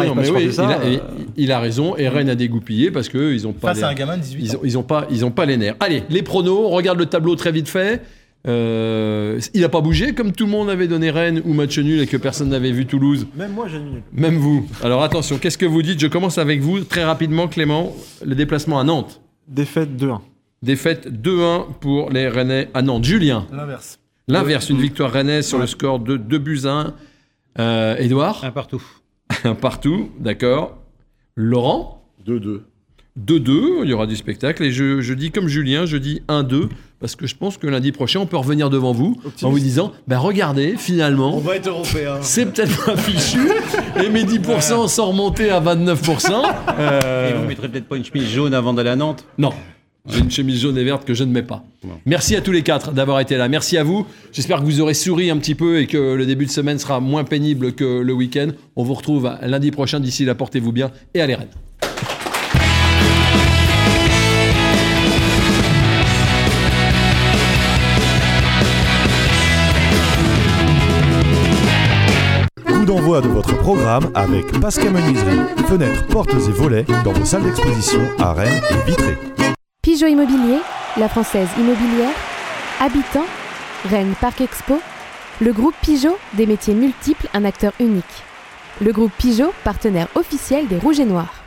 Il a raison. Et Rennes a dégoupillé parce que ils ont pas. Face à un gamin de 18 ans. Ils ont pas les nerfs. Allez, les pronos. On regarde le tableau très vite fait. Il n'a pas bougé comme tout le monde avait donné Rennes ou match nul et que personne n'avait vu Toulouse. Même moi j'ai mis nul. Même vous. Alors attention, qu'est-ce que vous dites ? Je commence avec vous très rapidement, Clément. Le déplacement à Nantes. Défaite 2-1. Défaite 2-1 pour les Rennais à Nantes. Julien. L'inverse, une victoire rennaise sur le score de 2-1. Édouard. 1-1. 1-1, d'accord. Laurent. 2-2. 2-2, il y aura du spectacle. Et je dis comme Julien, je dis 1-2, parce que je pense que lundi prochain, on peut revenir devant vous en vous disant, regardez, finalement, on va être européen. C'est peut-être pas fichu, et mes 10% sont remontés à 29%. Et vous mettrez peut-être pas une chemise jaune avant d'aller à Nantes ? Non. J'ai une chemise jaune et verte que je ne mets pas. Merci à tous les 4 d'avoir été là. Merci à vous. J'espère que vous aurez souri un petit peu et que le début de semaine sera moins pénible que le week-end. On vous retrouve lundi prochain. D'ici là, portez-vous bien et allez Rennes. Coup d'envoi de votre programme avec Pascal Menuiserie. Fenêtres, portes et volets dans vos salles d'exposition à Rennes et Vitré. Pigeot Immobilier, la Française Immobilière, Habitant, Rennes Parc Expo, le groupe Pigeot, des métiers multiples, un acteur unique. Le groupe Pigeot, partenaire officiel des Rouges et Noirs.